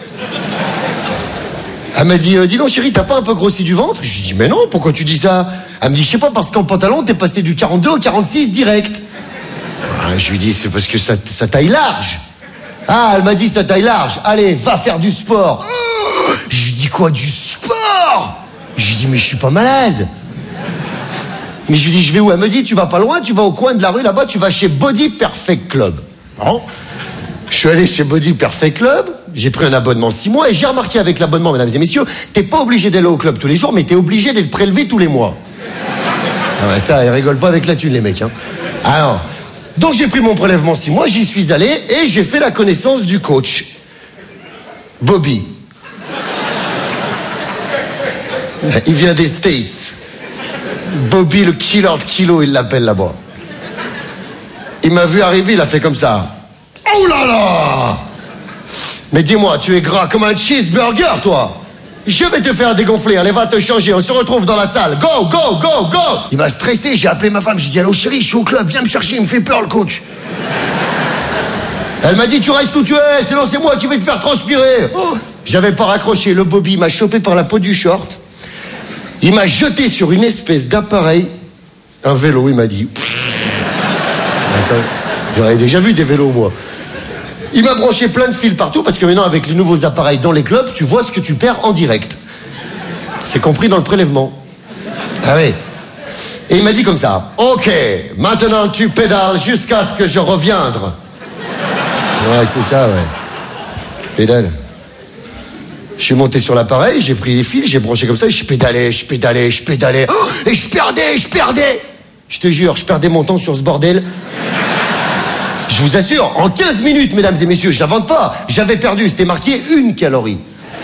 Elle m'a dit, dis donc chérie, t'as pas un peu grossi du ventre? Je lui dis, mais non, pourquoi tu dis ça? Elle me dit, je sais pas, parce qu'en pantalon, t'es passé du 42 au 46 direct. Ah, je lui dis, c'est parce que ça taille large. Ah, elle m'a dit, ça taille large. Allez, va faire du sport. Je lui dis, quoi, du sport? Je lui dis, mais je suis pas malade. Mais je lui dis, je vais où? Elle me dit, tu vas pas loin, tu vas au coin de la rue, là-bas, tu vas chez Body Perfect Club. Bon. Je suis allé chez Body Perfect Club, j'ai pris un abonnement 6 mois et j'ai remarqué avec l'abonnement, mesdames et messieurs, t'es pas obligé d'aller au club tous les jours, mais t'es obligé d'être prélevé tous les mois. Ah ouais, ça, ils rigolent pas avec la thune, les mecs, hein. Alors, Donc j'ai pris mon prélèvement 6 mois, j'y suis allé et j'ai fait la connaissance du coach. Bobby. Il vient des States. Bobby le killer de kilo, il l'appelle là-bas. Il m'a vu arriver, il a fait comme ça. Oh là là! Mais dis-moi, tu es gras comme un cheeseburger, toi. Je vais te faire dégonfler, allez, va te changer, on se retrouve dans la salle. Go, go, go, go! Il m'a stressé, j'ai appelé ma femme, j'ai dit, allô chérie, je suis au club, viens me chercher, il me fait peur le coach. Elle m'a dit, tu restes où tu es, sinon c'est moi qui vais te faire transpirer. Oh. J'avais pas raccroché, le Bobby m'a chopé par la peau du short. Il m'a jeté sur une espèce d'appareil, un vélo, il m'a dit. Attends, j'aurais déjà vu des vélos, moi. Il m'a branché plein de fils partout, parce que maintenant, avec les nouveaux appareils dans les clubs, tu vois ce que tu perds en direct. C'est compris dans le prélèvement. Ah oui. Et il m'a dit comme ça, ok, maintenant tu pédales jusqu'à ce que je revienne. Ouais, c'est ça, ouais. Pédale. Je suis monté sur l'appareil, j'ai pris les fils, j'ai branché comme ça, et je pédalais. Oh, et je perdais. Je te jure, je perdais mon temps sur ce bordel. Je vous assure, en 15 minutes, mesdames et messieurs, je n'invente pas, j'avais perdu, c'était marqué 1 calorie.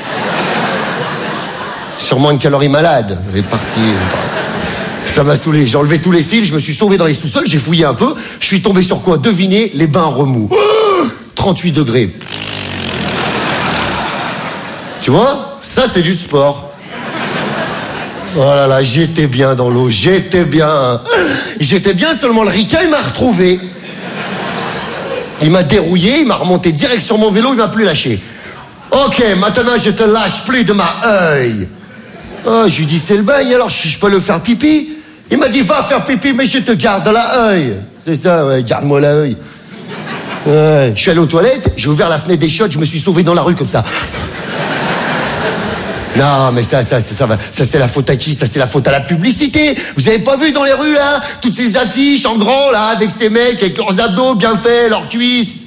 Sûrement une calorie malade. Elle est partie. Ça m'a saoulé, j'ai enlevé tous les fils, je me suis sauvé dans les sous-sols, j'ai fouillé un peu, je suis tombé sur quoi? Devinez, les bains remous. 38 degrés. Tu vois? Ça, c'est du sport. Oh là là, j'étais bien dans l'eau, j'étais bien, seulement le ricain, il m'a retrouvé. Il m'a dérouillé, il m'a remonté direct sur mon vélo, il m'a plus lâché. Ok, maintenant je te lâche plus de ma œil. Oh, je lui dis, c'est le bagne, alors je peux le faire pipi? Il m'a dit, va faire pipi, mais je te garde la œil. C'est ça, ouais, garde-moi la œil. Ouais, je suis allé aux toilettes, j'ai ouvert la fenêtre des chiottes, je me suis sauvé dans la rue comme ça. Non, mais ça c'est la faute à qui? Ça c'est la faute à la publicité. Vous avez pas vu dans les rues là, toutes ces affiches en grand là, avec ces mecs avec leurs abdos bien faits, leurs cuisses.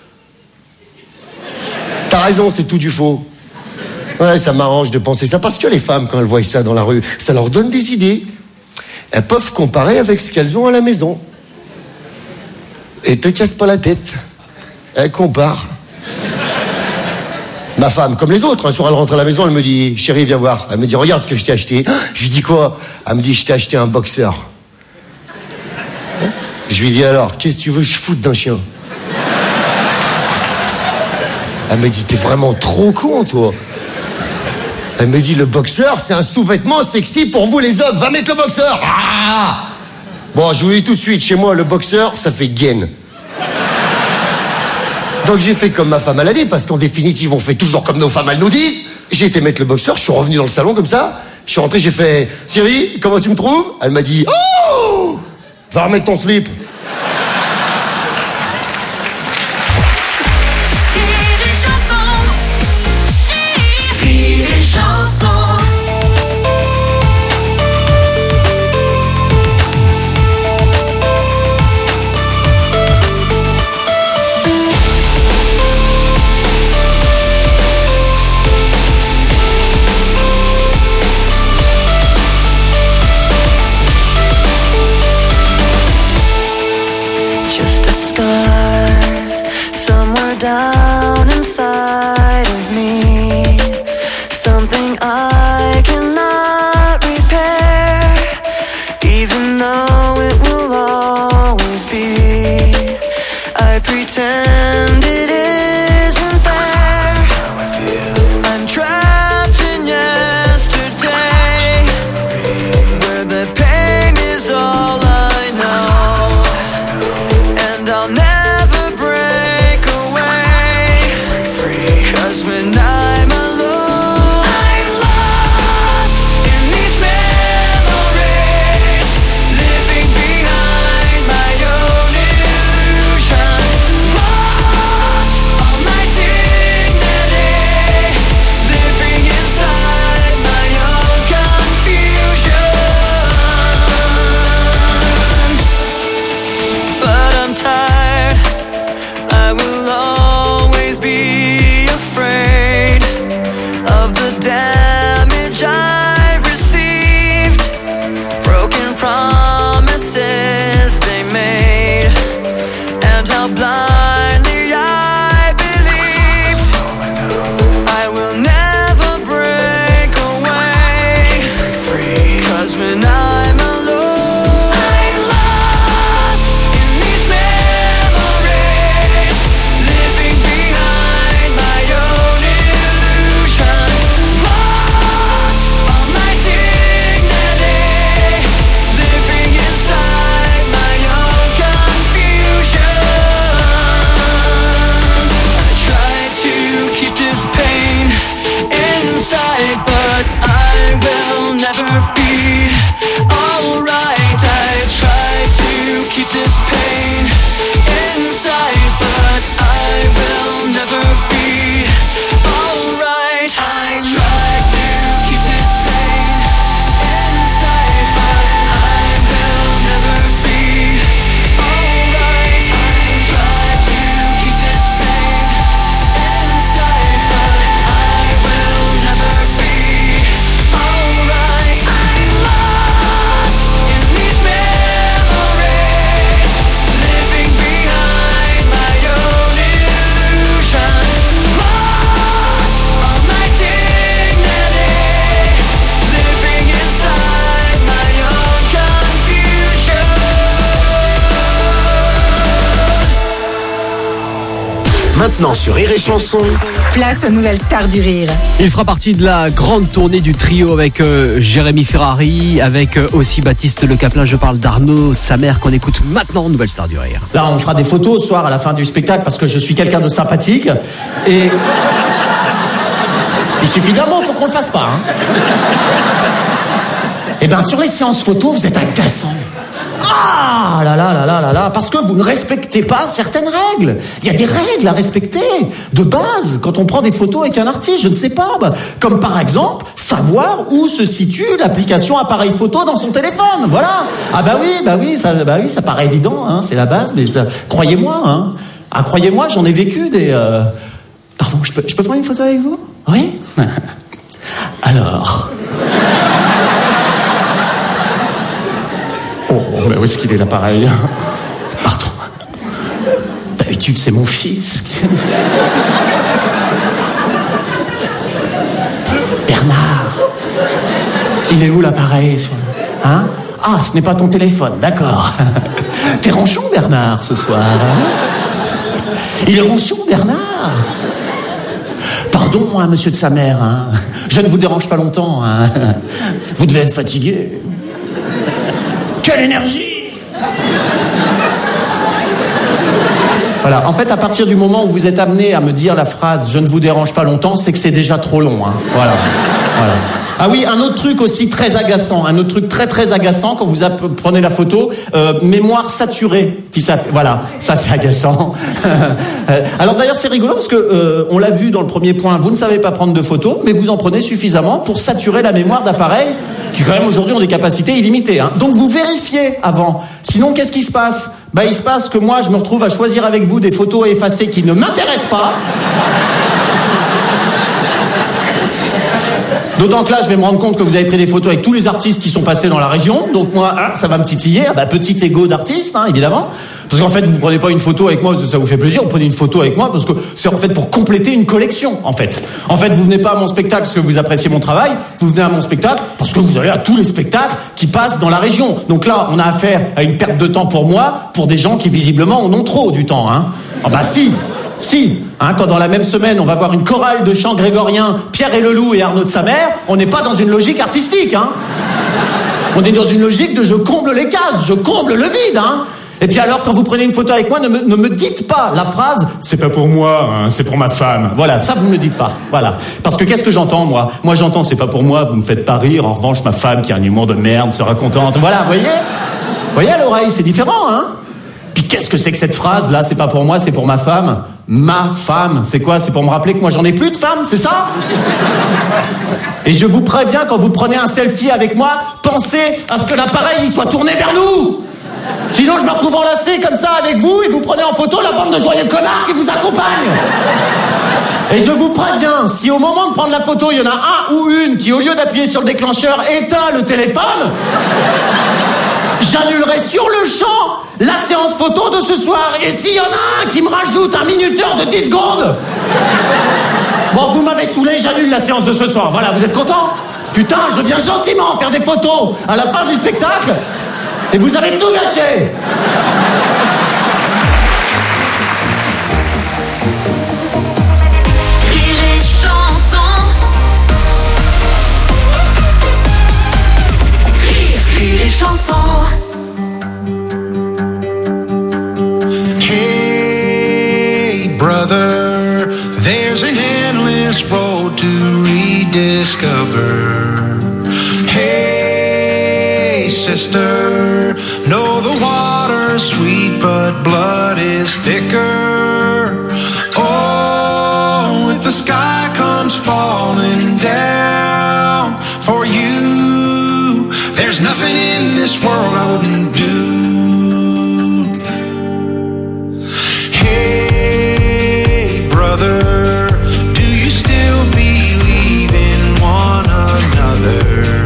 T'as raison, c'est tout du faux. Ouais, ça m'arrange de penser ça parce que les femmes quand elles voient ça dans la rue, ça leur donne des idées. Elles peuvent comparer avec ce qu'elles ont à la maison. Et te casse pas la tête. Elles comparent. Ma femme, comme les autres, un soir elle rentre à la maison, elle me dit, chérie, viens voir. Elle me dit, regarde ce que je t'ai acheté. Je lui dis quoi? Elle me dit, je t'ai acheté un boxeur. Je lui dis alors, qu'est-ce que tu veux que je foute d'un chien? Elle me dit, t'es vraiment trop con, toi. Elle me dit, le boxeur, c'est un sous-vêtement sexy pour vous les hommes. Va mettre le boxeur. Ah! Bon, je vous dis tout de suite, chez moi, le boxeur, ça fait gaine. Donc j'ai fait comme ma femme elle a dit, parce qu'en définitive on fait toujours comme nos femmes elles nous disent. J'ai été mettre le boxeur, je suis revenu dans le salon comme ça, je suis rentré, j'ai fait « Chérie, comment tu me trouves ?» Elle m'a dit « Oh, va remettre ton slip !» Down inside of me, something I cannot repair, even though it will always be. I pretend it isn't there. I'm trapped in yesterday, where the pain is all I know, and I'll never break away. 'Cause when I'm alone, I'm lost in these memories, living behind my own illusion. Lost all my dignity, living inside my own confusion. But I'm tired, I will always be afraid of the damage I've received, broken promises they made, inside, but I will never be alright. I try to keep this pain inside, but I will never be alright. I try to keep this pain inside, but I will never be alright. I try to keep this pain inside, but I will never be alright. I'm lost in these memories, living behind my own illusion. Lost all my dignity, living inside my own confusion. Maintenant sur Rire et Chanson, Place aux nouvelles stars du rire. Il fera partie de la grande tournée du trio avec Jérémy Ferrari, avec aussi Baptiste Le Caplin. Je parle d'Arnaud, de sa mère, qu'on écoute maintenant, Nouvelle Star du Rire. Là, on fera des photos ce soir à la fin du spectacle parce que je suis quelqu'un de sympathique et il suffit d'un mot pour qu'on le fasse pas. Et bien sur les séances photos, vous êtes agaçants. Ah là là là là là là, parce que vous ne respectez pas certaines règles. Il y a des règles à respecter de base quand on prend des photos avec un artiste, je ne sais pas, comme par exemple savoir où se situe l'application appareil photo dans son téléphone. Voilà. Ah bah oui, ça paraît évident, hein, c'est la base, mais ça, croyez-moi, hein. Ah croyez-moi, j'en ai vécu des. Pardon, je peux prendre une photo avec vous? Oui. Alors. Oh, mais où est-ce qu'il est l'appareil? Pardon. D'habitude, c'est mon fils. Bernard. Il est où l'appareil? Hein? Ah, ce n'est pas ton téléphone, d'accord. T'es ronchon, Bernard, ce soir. Hein? Il est ronchon, Bernard. Pardon, hein, monsieur de sa mère. Hein. Je ne vous dérange pas longtemps. Hein. Vous devez être fatigué. Quelle énergie! Voilà, en fait, à partir du moment où vous êtes amené à me dire la phrase « je ne vous dérange pas longtemps », c'est que c'est déjà trop long. Hein. Voilà. Ah oui, un autre truc aussi très agaçant, un autre truc très très agaçant quand vous prenez la photo, mémoire saturée. Voilà, ça c'est agaçant. Alors d'ailleurs c'est rigolo parce que on l'a vu dans le premier point, vous ne savez pas prendre de photos, mais vous en prenez suffisamment pour saturer la mémoire d'appareils qui quand même aujourd'hui ont des capacités illimitées. Hein. Donc vous vérifiez avant. Sinon qu'est-ce qui se passe? Il se passe que moi je me retrouve à choisir avec vous des photos à effacer qui ne m'intéressent pas. D'autant que là, je vais me rendre compte que vous avez pris des photos avec tous les artistes qui sont passés dans la région. Donc moi, ça va me titiller. Petit ego d'artiste, hein, évidemment. Parce qu'en fait, vous prenez pas une photo avec moi parce que ça vous fait plaisir. Vous prenez une photo avec moi parce que c'est en fait pour compléter une collection, en fait. En fait, vous venez pas à mon spectacle parce que vous appréciez mon travail. Vous venez à mon spectacle parce que vous allez à tous les spectacles qui passent dans la région. Donc là, on a affaire à une perte de temps pour moi, pour des gens qui visiblement en ont trop du temps, hein. Ah bah si. Hein, quand dans la même semaine, on va voir une chorale de chants grégoriens, Pierre et le Loup et Arnaud de sa mère, on n'est pas dans une logique artistique. Hein. On est dans une logique de je comble les cases, je comble le vide. Hein. Et puis alors, quand vous prenez une photo avec moi, ne me dites pas la phrase « c'est pas pour moi, hein, c'est pour ma femme ». Voilà, ça vous ne me dites pas. Voilà. Parce que qu'est-ce que j'entends, moi? Moi, j'entends « c'est pas pour moi, vous me faites pas rire, en revanche, ma femme qui a un humour de merde sera contente ». Voilà, vous voyez à l'oreille, c'est différent, hein. Puis qu'est-ce que c'est que cette phrase-là? C'est pas pour moi, c'est pour ma femme. Ma femme, c'est quoi? C'est pour me rappeler que moi j'en ai plus de femme, c'est ça? Et je vous préviens, quand vous prenez un selfie avec moi, pensez à ce que l'appareil il soit tourné vers nous. Sinon je me retrouve enlacé comme ça avec vous et vous prenez en photo la bande de joyeux connards qui vous accompagne. Et je vous préviens, si au moment de prendre la photo, il y en a un ou une qui, au lieu d'appuyer sur le déclencheur, éteint le téléphone, j'annulerai sur le champ la séance photo de ce soir. Et s'il y en a un qui me rajoute un minuteur de 10 secondes, bon, vous m'avez saoulé, j'annule la séance de ce soir. Voilà, vous êtes contents? Putain, je viens gentiment faire des photos à la fin du spectacle et vous avez tout gâché. Hey, brother, there's an endless road to read rediscover. Hey, sister, know the water's sweet, but blood is thicker. Oh, if the sky comes falling down for you, there's nothing in this world I wouldn't do. Hey, brother, do you still believe in one another?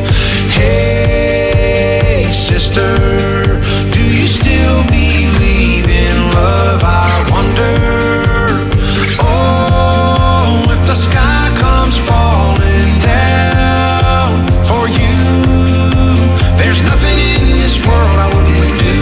Hey, sister, do you still believe in love? I wonder. Oh, if the sky comes falling down for you, there's nothing in this world I wouldn't do.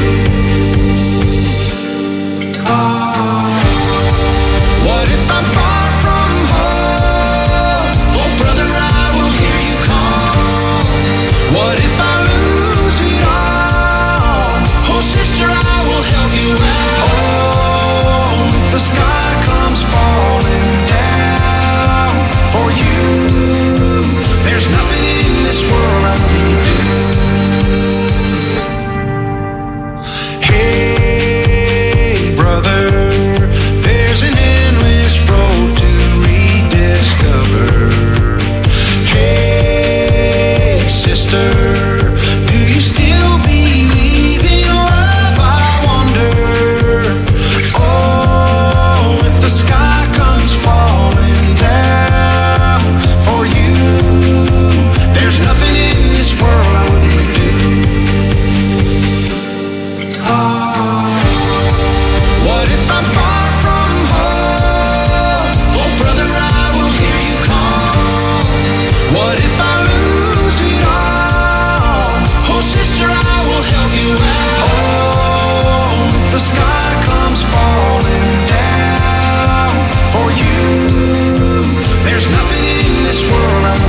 What if I'm far from home? Oh, brother, I will hear you call. What if I lose it all? Oh, sister, I will help you out. Oh, if the sky comes falling down for you, there's nothing in this world I wouldn't do. Hey, brother, there's an endless road to rediscover. Hey, sister, do you still believe in love? I wonder. Oh, if the sky comes falling down for you, there's nothing in this world I wouldn't do. What if I'm far from home? Oh, brother, I will hear you call. What if I lose it all? Oh, sister, I will help you out. Oh, if the sky comes falling down for you, there's nothing in this world I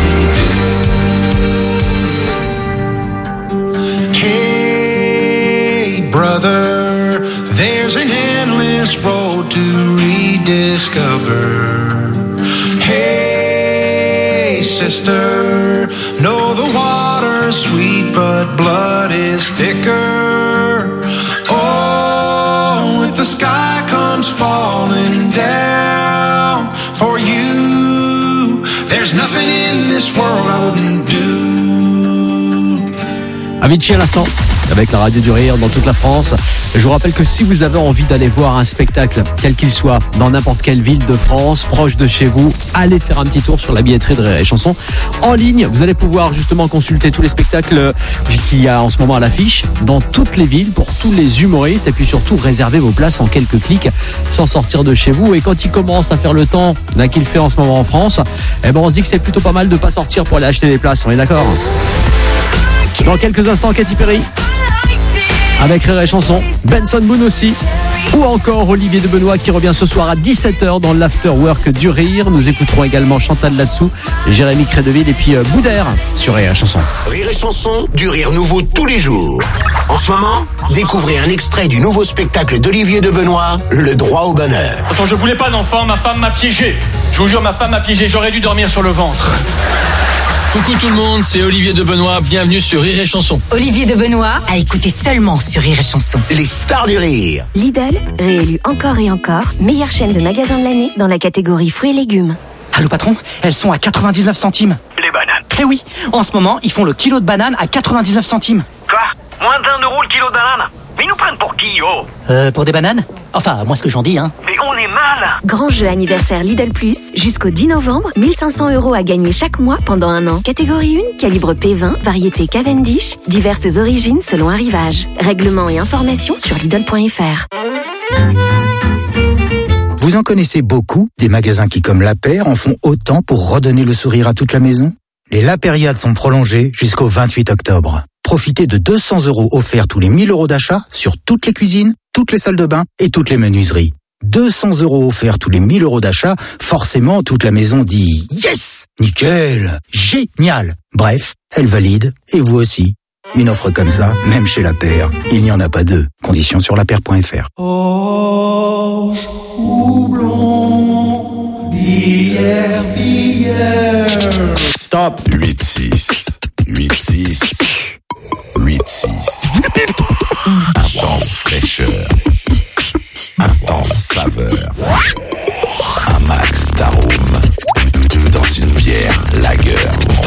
wouldn't do. Hey, brother, there's an endless road to rediscover. Hey, sister, know the water's sweet, but blood is thicker. Oh, if the sky comes falling down for you, there's nothing in this world I wouldn't do. Avicii à l'instant, avec la radio du rire dans toute la France. Je vous rappelle que si vous avez envie d'aller voir un spectacle, quel qu'il soit, dans n'importe quelle ville de France, proche de chez vous, allez faire un petit tour sur la billetterie de Rire et Chanson. En ligne, vous allez pouvoir justement consulter tous les spectacles qu'il y a en ce moment à l'affiche, dans toutes les villes, pour tous les humoristes, et puis surtout réserver vos places en quelques clics, sans sortir de chez vous. Et quand il commence à faire le temps là qu'il fait en ce moment en France, eh ben on se dit que c'est plutôt pas mal de pas sortir pour aller acheter des places, on est d'accord? Dans quelques instants, Katy Perry avec Rire et Chanson, Benson Boone aussi, ou encore Olivier de Benoît qui revient ce soir à 17h dans l'Afterwork du Rire. Nous écouterons également Chantal Latsou, Jérémy Crédeville et puis Boudère sur Rire et Chanson. Rire et Chanson, du rire nouveau tous les jours. En ce moment, découvrez un extrait du nouveau spectacle d'Olivier de Benoît, Le droit au bonheur. Attends, je voulais pas d'enfant, ma femme m'a piégé. Je vous jure, ma femme m'a piégé, j'aurais dû dormir sur le ventre. Coucou tout le monde, c'est Olivier de Benoît, bienvenue sur Rire et Chanson. Olivier de Benoît à écouter seulement sur Rire et Chanson. Les stars du rire. Lidl, réélu encore et encore, meilleure chaîne de magasins de l'année dans la catégorie fruits et légumes. Allô patron, elles sont à 99 centimes. Les bananes. Eh oui, en ce moment, ils font le kilo de bananes à 99 centimes. Quoi? Moins d'1 € le kilo de bananes? Mais ils nous prennent pour qui, oh? Pour des bananes? Enfin, moi ce que j'en dis, hein. Mais on est mal. Grand jeu anniversaire Lidl Plus, jusqu'au 10 novembre, 1500 € à gagner chaque mois pendant un an. Catégorie 1, calibre P20, variété Cavendish, diverses origines selon arrivage. Règlements et informations sur Lidl.fr. Vous en connaissez beaucoup, des magasins qui, comme La Paire, en font autant pour redonner le sourire à toute la maison? Les La Périades sont prolongées jusqu'au 28 octobre. Profitez de 200 € offerts tous les 1000 € d'achat sur toutes les cuisines, toutes les salles de bain et toutes les menuiseries. 200 € offerts tous les 1000 € d'achat, forcément toute la maison dit « Yes ! Nickel ! Génial !» Bref, elle valide, et vous aussi. Une offre comme ça, même chez La Paire, il n'y en a pas deux. Conditions sur lapaire.fr. Orge, houblon, bière, bière. Hop. 8-6. 8-6. 8-6. Intense fraîcheur. Intense saveur. Un max d'arôme. Dans une bière lager.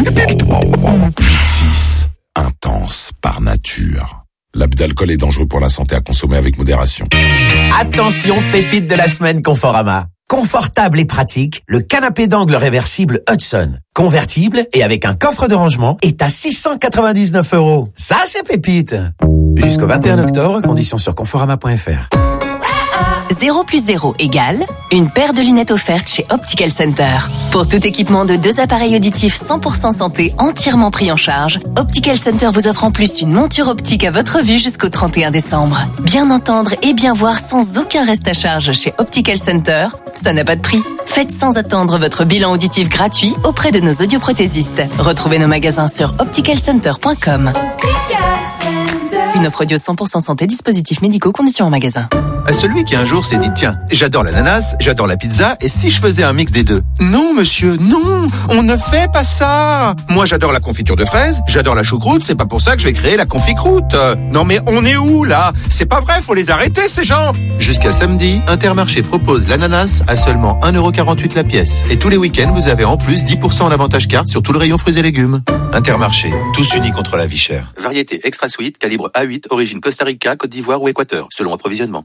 8-6. Intense par nature. L'abus d'alcool est dangereux pour la santé, à consommer avec modération. Attention, pépite de la semaine Conforama. Confortable et pratique, le canapé d'angle réversible Hudson. Convertible et avec un coffre de rangement est à 699 €. Ça, c'est pépite. Jusqu'au 21 octobre, conditions sur conforama.fr. 0 + 0 = une paire de lunettes offerte chez Optical Center. Pour tout équipement de 2 appareils auditifs 100% santé entièrement pris en charge, Optical Center vous offre en plus une monture optique à votre vue jusqu'au 31 décembre. Bien entendre et bien voir sans aucun reste à charge chez Optical Center, ça n'a pas de prix. Faites sans attendre votre bilan auditif gratuit auprès de nos audioprothésistes. Retrouvez nos magasins sur opticalcenter.com. Une offre audio 100% santé, dispositifs médicaux, conditions en magasin. À celui qui un jour s'est dit, tiens, j'adore l'ananas, j'adore la pizza, et si je faisais un mix des deux? Non, monsieur, non, on ne fait pas ça. Moi, j'adore la confiture de fraises, j'adore la choucroute, c'est pas pour ça que je vais créer la confit-croûte. Non mais on est où, là? C'est pas vrai, faut les arrêter, ces gens. Jusqu'à samedi, Intermarché propose l'ananas à seulement 1,48 € la pièce. Et tous les week-ends, vous avez en plus 10% en avantage carte sur tout le rayon fruits et légumes. Intermarché, tous unis contre la vie chère. Variété extra sweet, calibre A8, origine Costa Rica, Côte d'Ivoire ou Équateur, selon approvisionnement.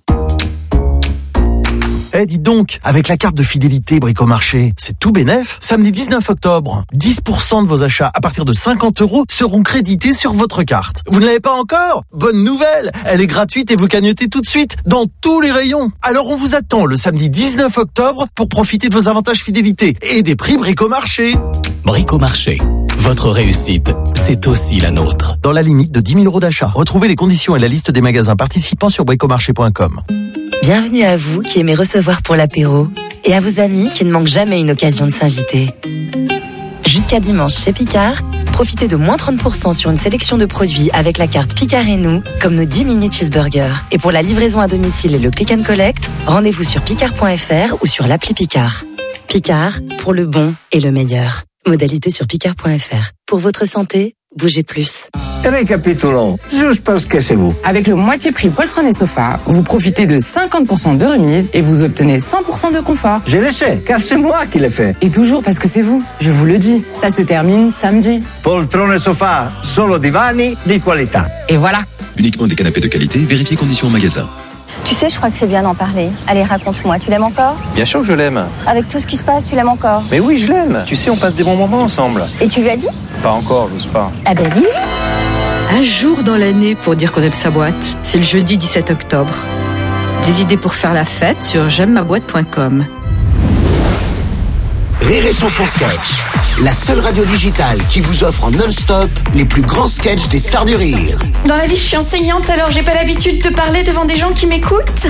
Eh, dites donc, avec la carte de fidélité Bricomarché, c'est tout bénef. Samedi 19 octobre, 10% de vos achats à partir de 50 € seront crédités sur votre carte. Vous ne l'avez pas encore? Bonne nouvelle! Elle est gratuite et vous cagnotez tout de suite dans tous les rayons. Alors on vous attend le samedi 19 octobre pour profiter de vos avantages fidélité et des prix Bricomarché. Bricomarché. Votre réussite, c'est aussi la nôtre. Dans la limite de 10 000 € d'achat. Retrouvez les conditions et la liste des magasins participants sur bricomarché.com. Bienvenue à vous qui aimez recevoir pour l'apéro et à vos amis qui ne manquent jamais une occasion de s'inviter. Jusqu'à dimanche chez Picard, profitez de moins 30% sur une sélection de produits avec la carte Picard et nous, comme nos 10 mini cheeseburgers. Et pour la livraison à domicile et le click and collect, rendez-vous sur picard.fr ou sur l'appli Picard. Picard, pour le bon et le meilleur. Modalité sur picard.fr. Pour votre santé, bougez plus. Récapitulons, juste parce que c'est vous. Avec le moitié prix poltron et sofa, vous profitez de 50% de remise et vous obtenez 100% de confort. Je le sais, car c'est moi qui l'ai fait. Et toujours parce que c'est vous, je vous le dis. Ça se termine samedi. Poltron et sofa, solo divani di qualità. Et voilà. Uniquement des canapés de qualité, vérifiez conditions en magasin. Tu sais, je crois que c'est bien d'en parler. Allez, raconte-moi, tu l'aimes encore? Bien sûr que je l'aime. Avec tout ce qui se passe, tu l'aimes encore? Mais oui, je l'aime. Tu sais, on passe des bons moments ensemble. Et tu lui as dit? Pas encore, j'ose pas. Ah ben dis. Un jour dans l'année pour dire qu'on aime sa boîte, c'est le jeudi 17 octobre. Des idées pour faire la fête sur j'aime-ma-boîte.com. Rire et Chanson Sketch, la seule radio digitale qui vous offre en non-stop les plus grands sketchs des stars du rire. Dans la vie, je suis enseignante, alors j'ai pas l'habitude de parler devant des gens qui m'écoutent.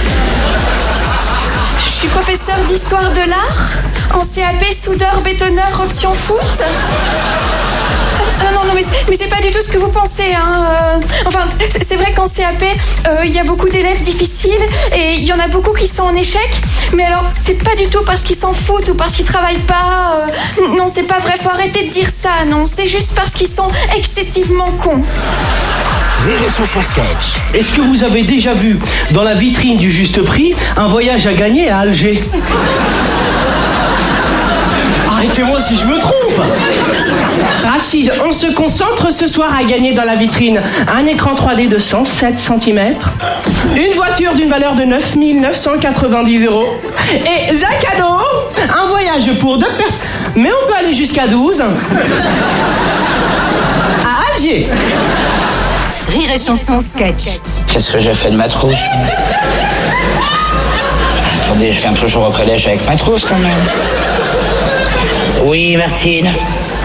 Je suis professeur d'histoire de l'art, en CAP, soudeur, bétonneur, option foot. Non, mais c'est pas du tout ce que vous pensez, hein. Enfin, c'est vrai qu'en CAP, il y a beaucoup d'élèves difficiles et il y en a beaucoup qui sont en échec. Mais alors, c'est pas du tout parce qu'ils s'en foutent ou parce qu'ils travaillent pas. Non, c'est pas vrai, faut arrêter de dire ça, non. C'est juste parce qu'ils sont excessivement cons. Rire et Chanson Sketch. Est-ce que vous avez déjà vu dans la vitrine du Juste Prix un voyage à gagner à Alger? Arrêtez-moi si je me trompe. Rachid, on se concentre ce soir à gagner dans la vitrine un écran 3D de 107 cm, une voiture d'une valeur de 9 990 € et un cadeau, un voyage pour 2 personnes, mais on peut aller jusqu'à 12 à Alger. Rire et Chanson Sketch. Qu'est-ce que j'ai fait de ma trousse? Attendez, je viens toujours au collège avec ma trousse quand même. Oui, Martine.